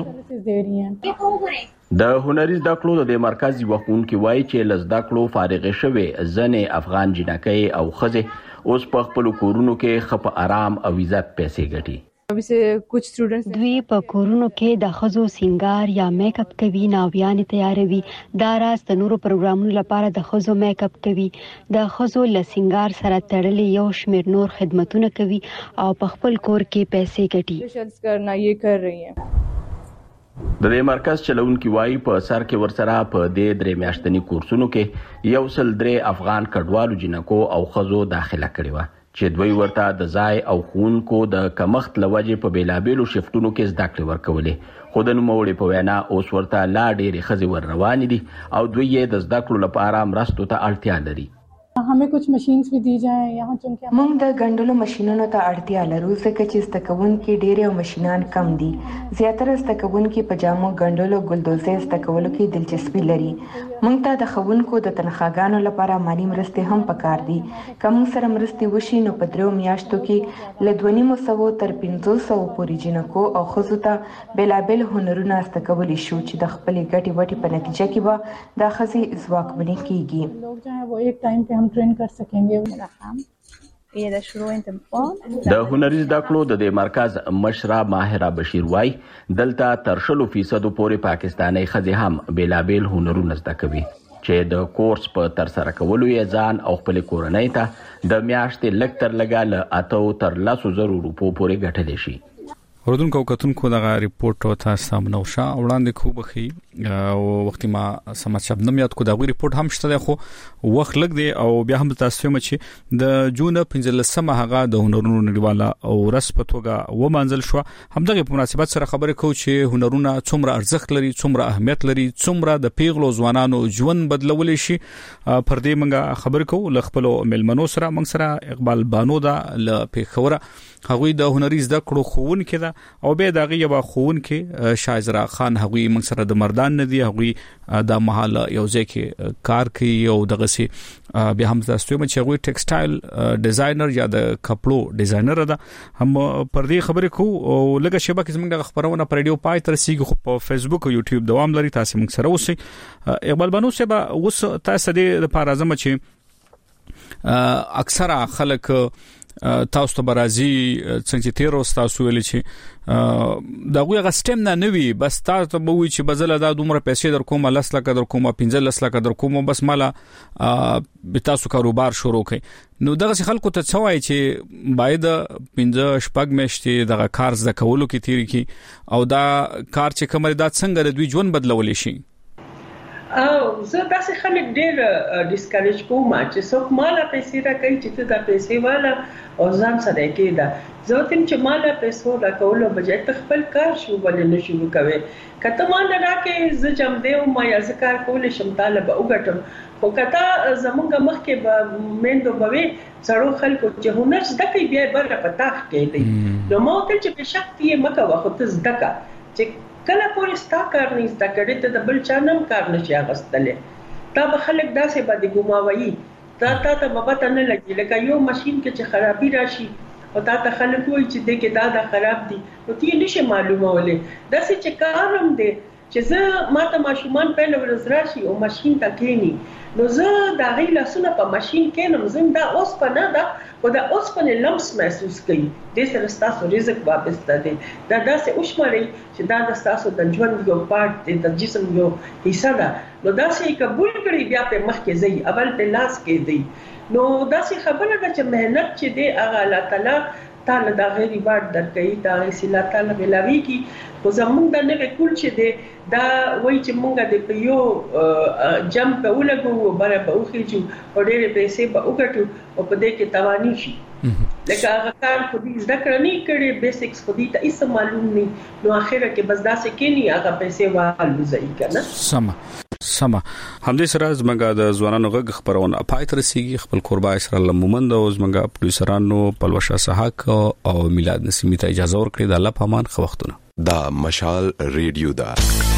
د هنري زده کړو د مرکز یو ښوونکی وایي چې لزده کړو فارغ شوي ځنې افغان جنکۍ او ښځې اوس په خپل کورونو کې خپ آرام او عزت پیسې ګټي. دوی په کورونو کې د خزو سنگار یا میک اپ کوي ناویان تیاروي دا راز د نورو پروګرامونو لپاره د خزو میک اپ کوي د خزو ل سنگار سره تړلې یو شمیر نور خدماتونه کوي او په خپل کور کې پیسې ګټي کرنا یہ کر رہی ہیں. د دې مرکز چلونکي وایي په سر کې ورسره په دې درې میاشتنی کورسونو کې یو سل درې افغان کډوالو جنکو او خزو داخله کړې و چې دوی ورته د ځای او خونکو د کمښت لوجې په بیلابېلو شفتونو کې زده کړې ورکولې خو د نوموړي په وینا اوس ورته لا ډېرې ښځې ور روانې دي او دوی یې د زده کړو لپاره مرستو ته اړتیا لري. हमें कुछ मशीन्स भी दी जाएं यहाँ चूंकि موږ د ګنډلو ماشينونو ته اړتیا لرو ځکه چې زده کوونکي ډېر او ماشينان کم دي. زیاتره زده کوونکي په جامو ګنډلو ګلدوزې زده کولو کې دلچسپي لري. موږ ته د ښوونکو د تنخواګانو لپاره مالي مرستې هم پکار دي. که موږ سره مرستې وشي نو په دریو میاشتو کې له دوه نیمو سوو تر پنځو سوو پورې جنکو او ښځو ته بېلابېل هنرونه زده کولی شو چې د خپلې ګټې وټې په نتیجه کې به دا ښځې ځواکمنې کیږي. लोग जो है वो एक टाइम पे हम ट्रेन कर सकेंगे. د هنري زده کړو د دې مرکز مشره ماهره بشیر وای دلته تر شلو فیصد پورې پاکستاني ښځې هم بیلابیل هنرونه زده کوي چې د کورس په تر سره کولو یې ځان او خپل کورنۍ ته د میاشتې لږ تر لږه له اتو تر لسو زرو روپو پورې ګټلی شي. ورودونکو کتونکو دغه ریپورت تاسو هم نو شا وړاندې خو بخي او وخت ما سمات شبنم یاد کو دا غوي ریپورت هم شته خو وخت لګ دی او بیا هم تاسو هم چې د جون پنځلسمه هغه د هنرونو نړیواله او رسپتوګه و منځل شو هم دغه په مناسبت سره خبرې کو چې هنرونه څومره ارزښت لري څومره اهمیت لري څومره د پیغلو ځوانانو ژوند بدلول شي پر دې منګه خبر کو لخپلو ملمنو سره موږ سره اقبال بانو دا ل پیښوره هغوی د هنري زده کړو خوون کړه او به دغه یو خوون کې شایزرا خان هغوی موږ سره د مردان ندي هغوی د محل یو ځکه کار کوي او دغه سي به هم تاسو ته چې هغوی ټیکسټایل ډیزاینر یا د کپلو ډیزاینر ده هم پر دې خبرې کو او لږه شبکه زموږ خبرونه پر رادیو پای تر سیګ خو په فیسبوک او یوټیوب دوام لري تاسو موږ سره اوسئ. اقبال بانو سبا اوس تاسو د لپاره اعظم چې اکثره خلک تاسو ته برازي څنګه تیر تاسو ویل چې دا غوږه سټیم نه نوي بس تاسو ته وایي چې بزله دا دومره پیسې در کومه لس لکه در کومه پنځه لس لکه در کومه بس مالا به تاسو کاروبار شروع کړئ نو دغه خلکو ته څه وایي چې باید پنځه شپږ میاشتې دغه کار زده کولو کې تیر کی او دا کار چې کومه دا څنګه د دوی ژوند بدلول شي. او زه داسې خلک ډېر ډیسکریج کوم چې څوک مالا پیسې راکوي چې ته دا پیسې والا او ځان سره کېدا زه تم چې مالا پیسو راکولو بجای ته خپل کار شو ولې نه شروع کوي کته مالا راکې زه جام دیو ما یا ذکر کول شم طالب وګټم خو کته زمونږ مخکې به مندو بوي زړو خلکو چې هنر زده کوي بیا بره پتاخ کې دی نو مو ته چې په شک کې مکه وخت زده کا چې کله پورې ستا کار نه ستا کړي ته د بل چا نم کار نشي اغستلې تا به خلک داسې باندې ګماوي تا تا ته به پته نه لګي لکه یو ماشين کې چې خرابي راشي او تا ته خلک وایي چې دغه دا دا خراب دي نو تی نشي معلومه ولې داسې چې کارم دي چې زه ماته ماشومان په لور راشي او ماشين ته کېني نو زه دا غي لاسونه په ماشين کې نم زم دا اوس په نه دا او دا اوس په لمس محسوس کوي د سره تاسو رزق واپس ده دا داسې اوشمري چې دا د تاسو د ژوند یو پارت دی د جسم یو حصہ ده نو داسې قبول کړی بیا په مخ کې ځي اول په لاس کې دی نو داسې خبره ده چې مهنت چې دی هغه الله تعالی تعالی دا غیر ریوارډ درکې دا رسول تعالی ملاوي کی خو زمونږ د نوې کول چې دی دا وایي چې مونږ د پیو جمپ په ولګو بره په اوخیجو او ډېر پیسې په وګټو او په دې کې توانی شي لکه هغه کار خو دې ذکر نه کړي بیسکس خو دې ته هیڅ معلوم نه نو اخره کې بس داسې کې نه هغه پیسې والو ځای کنه سم سم همدې سره زمونږ د ځوانانو غږ خبرونه پای تر سیږي خپل قربا اسرائیل مومند او زمونږ پروډوسرانو پلوشا سحق او میلاد نسیمی ته اجازه ورکړي د الله پامان خو وختونه دا مشال ریډیو دا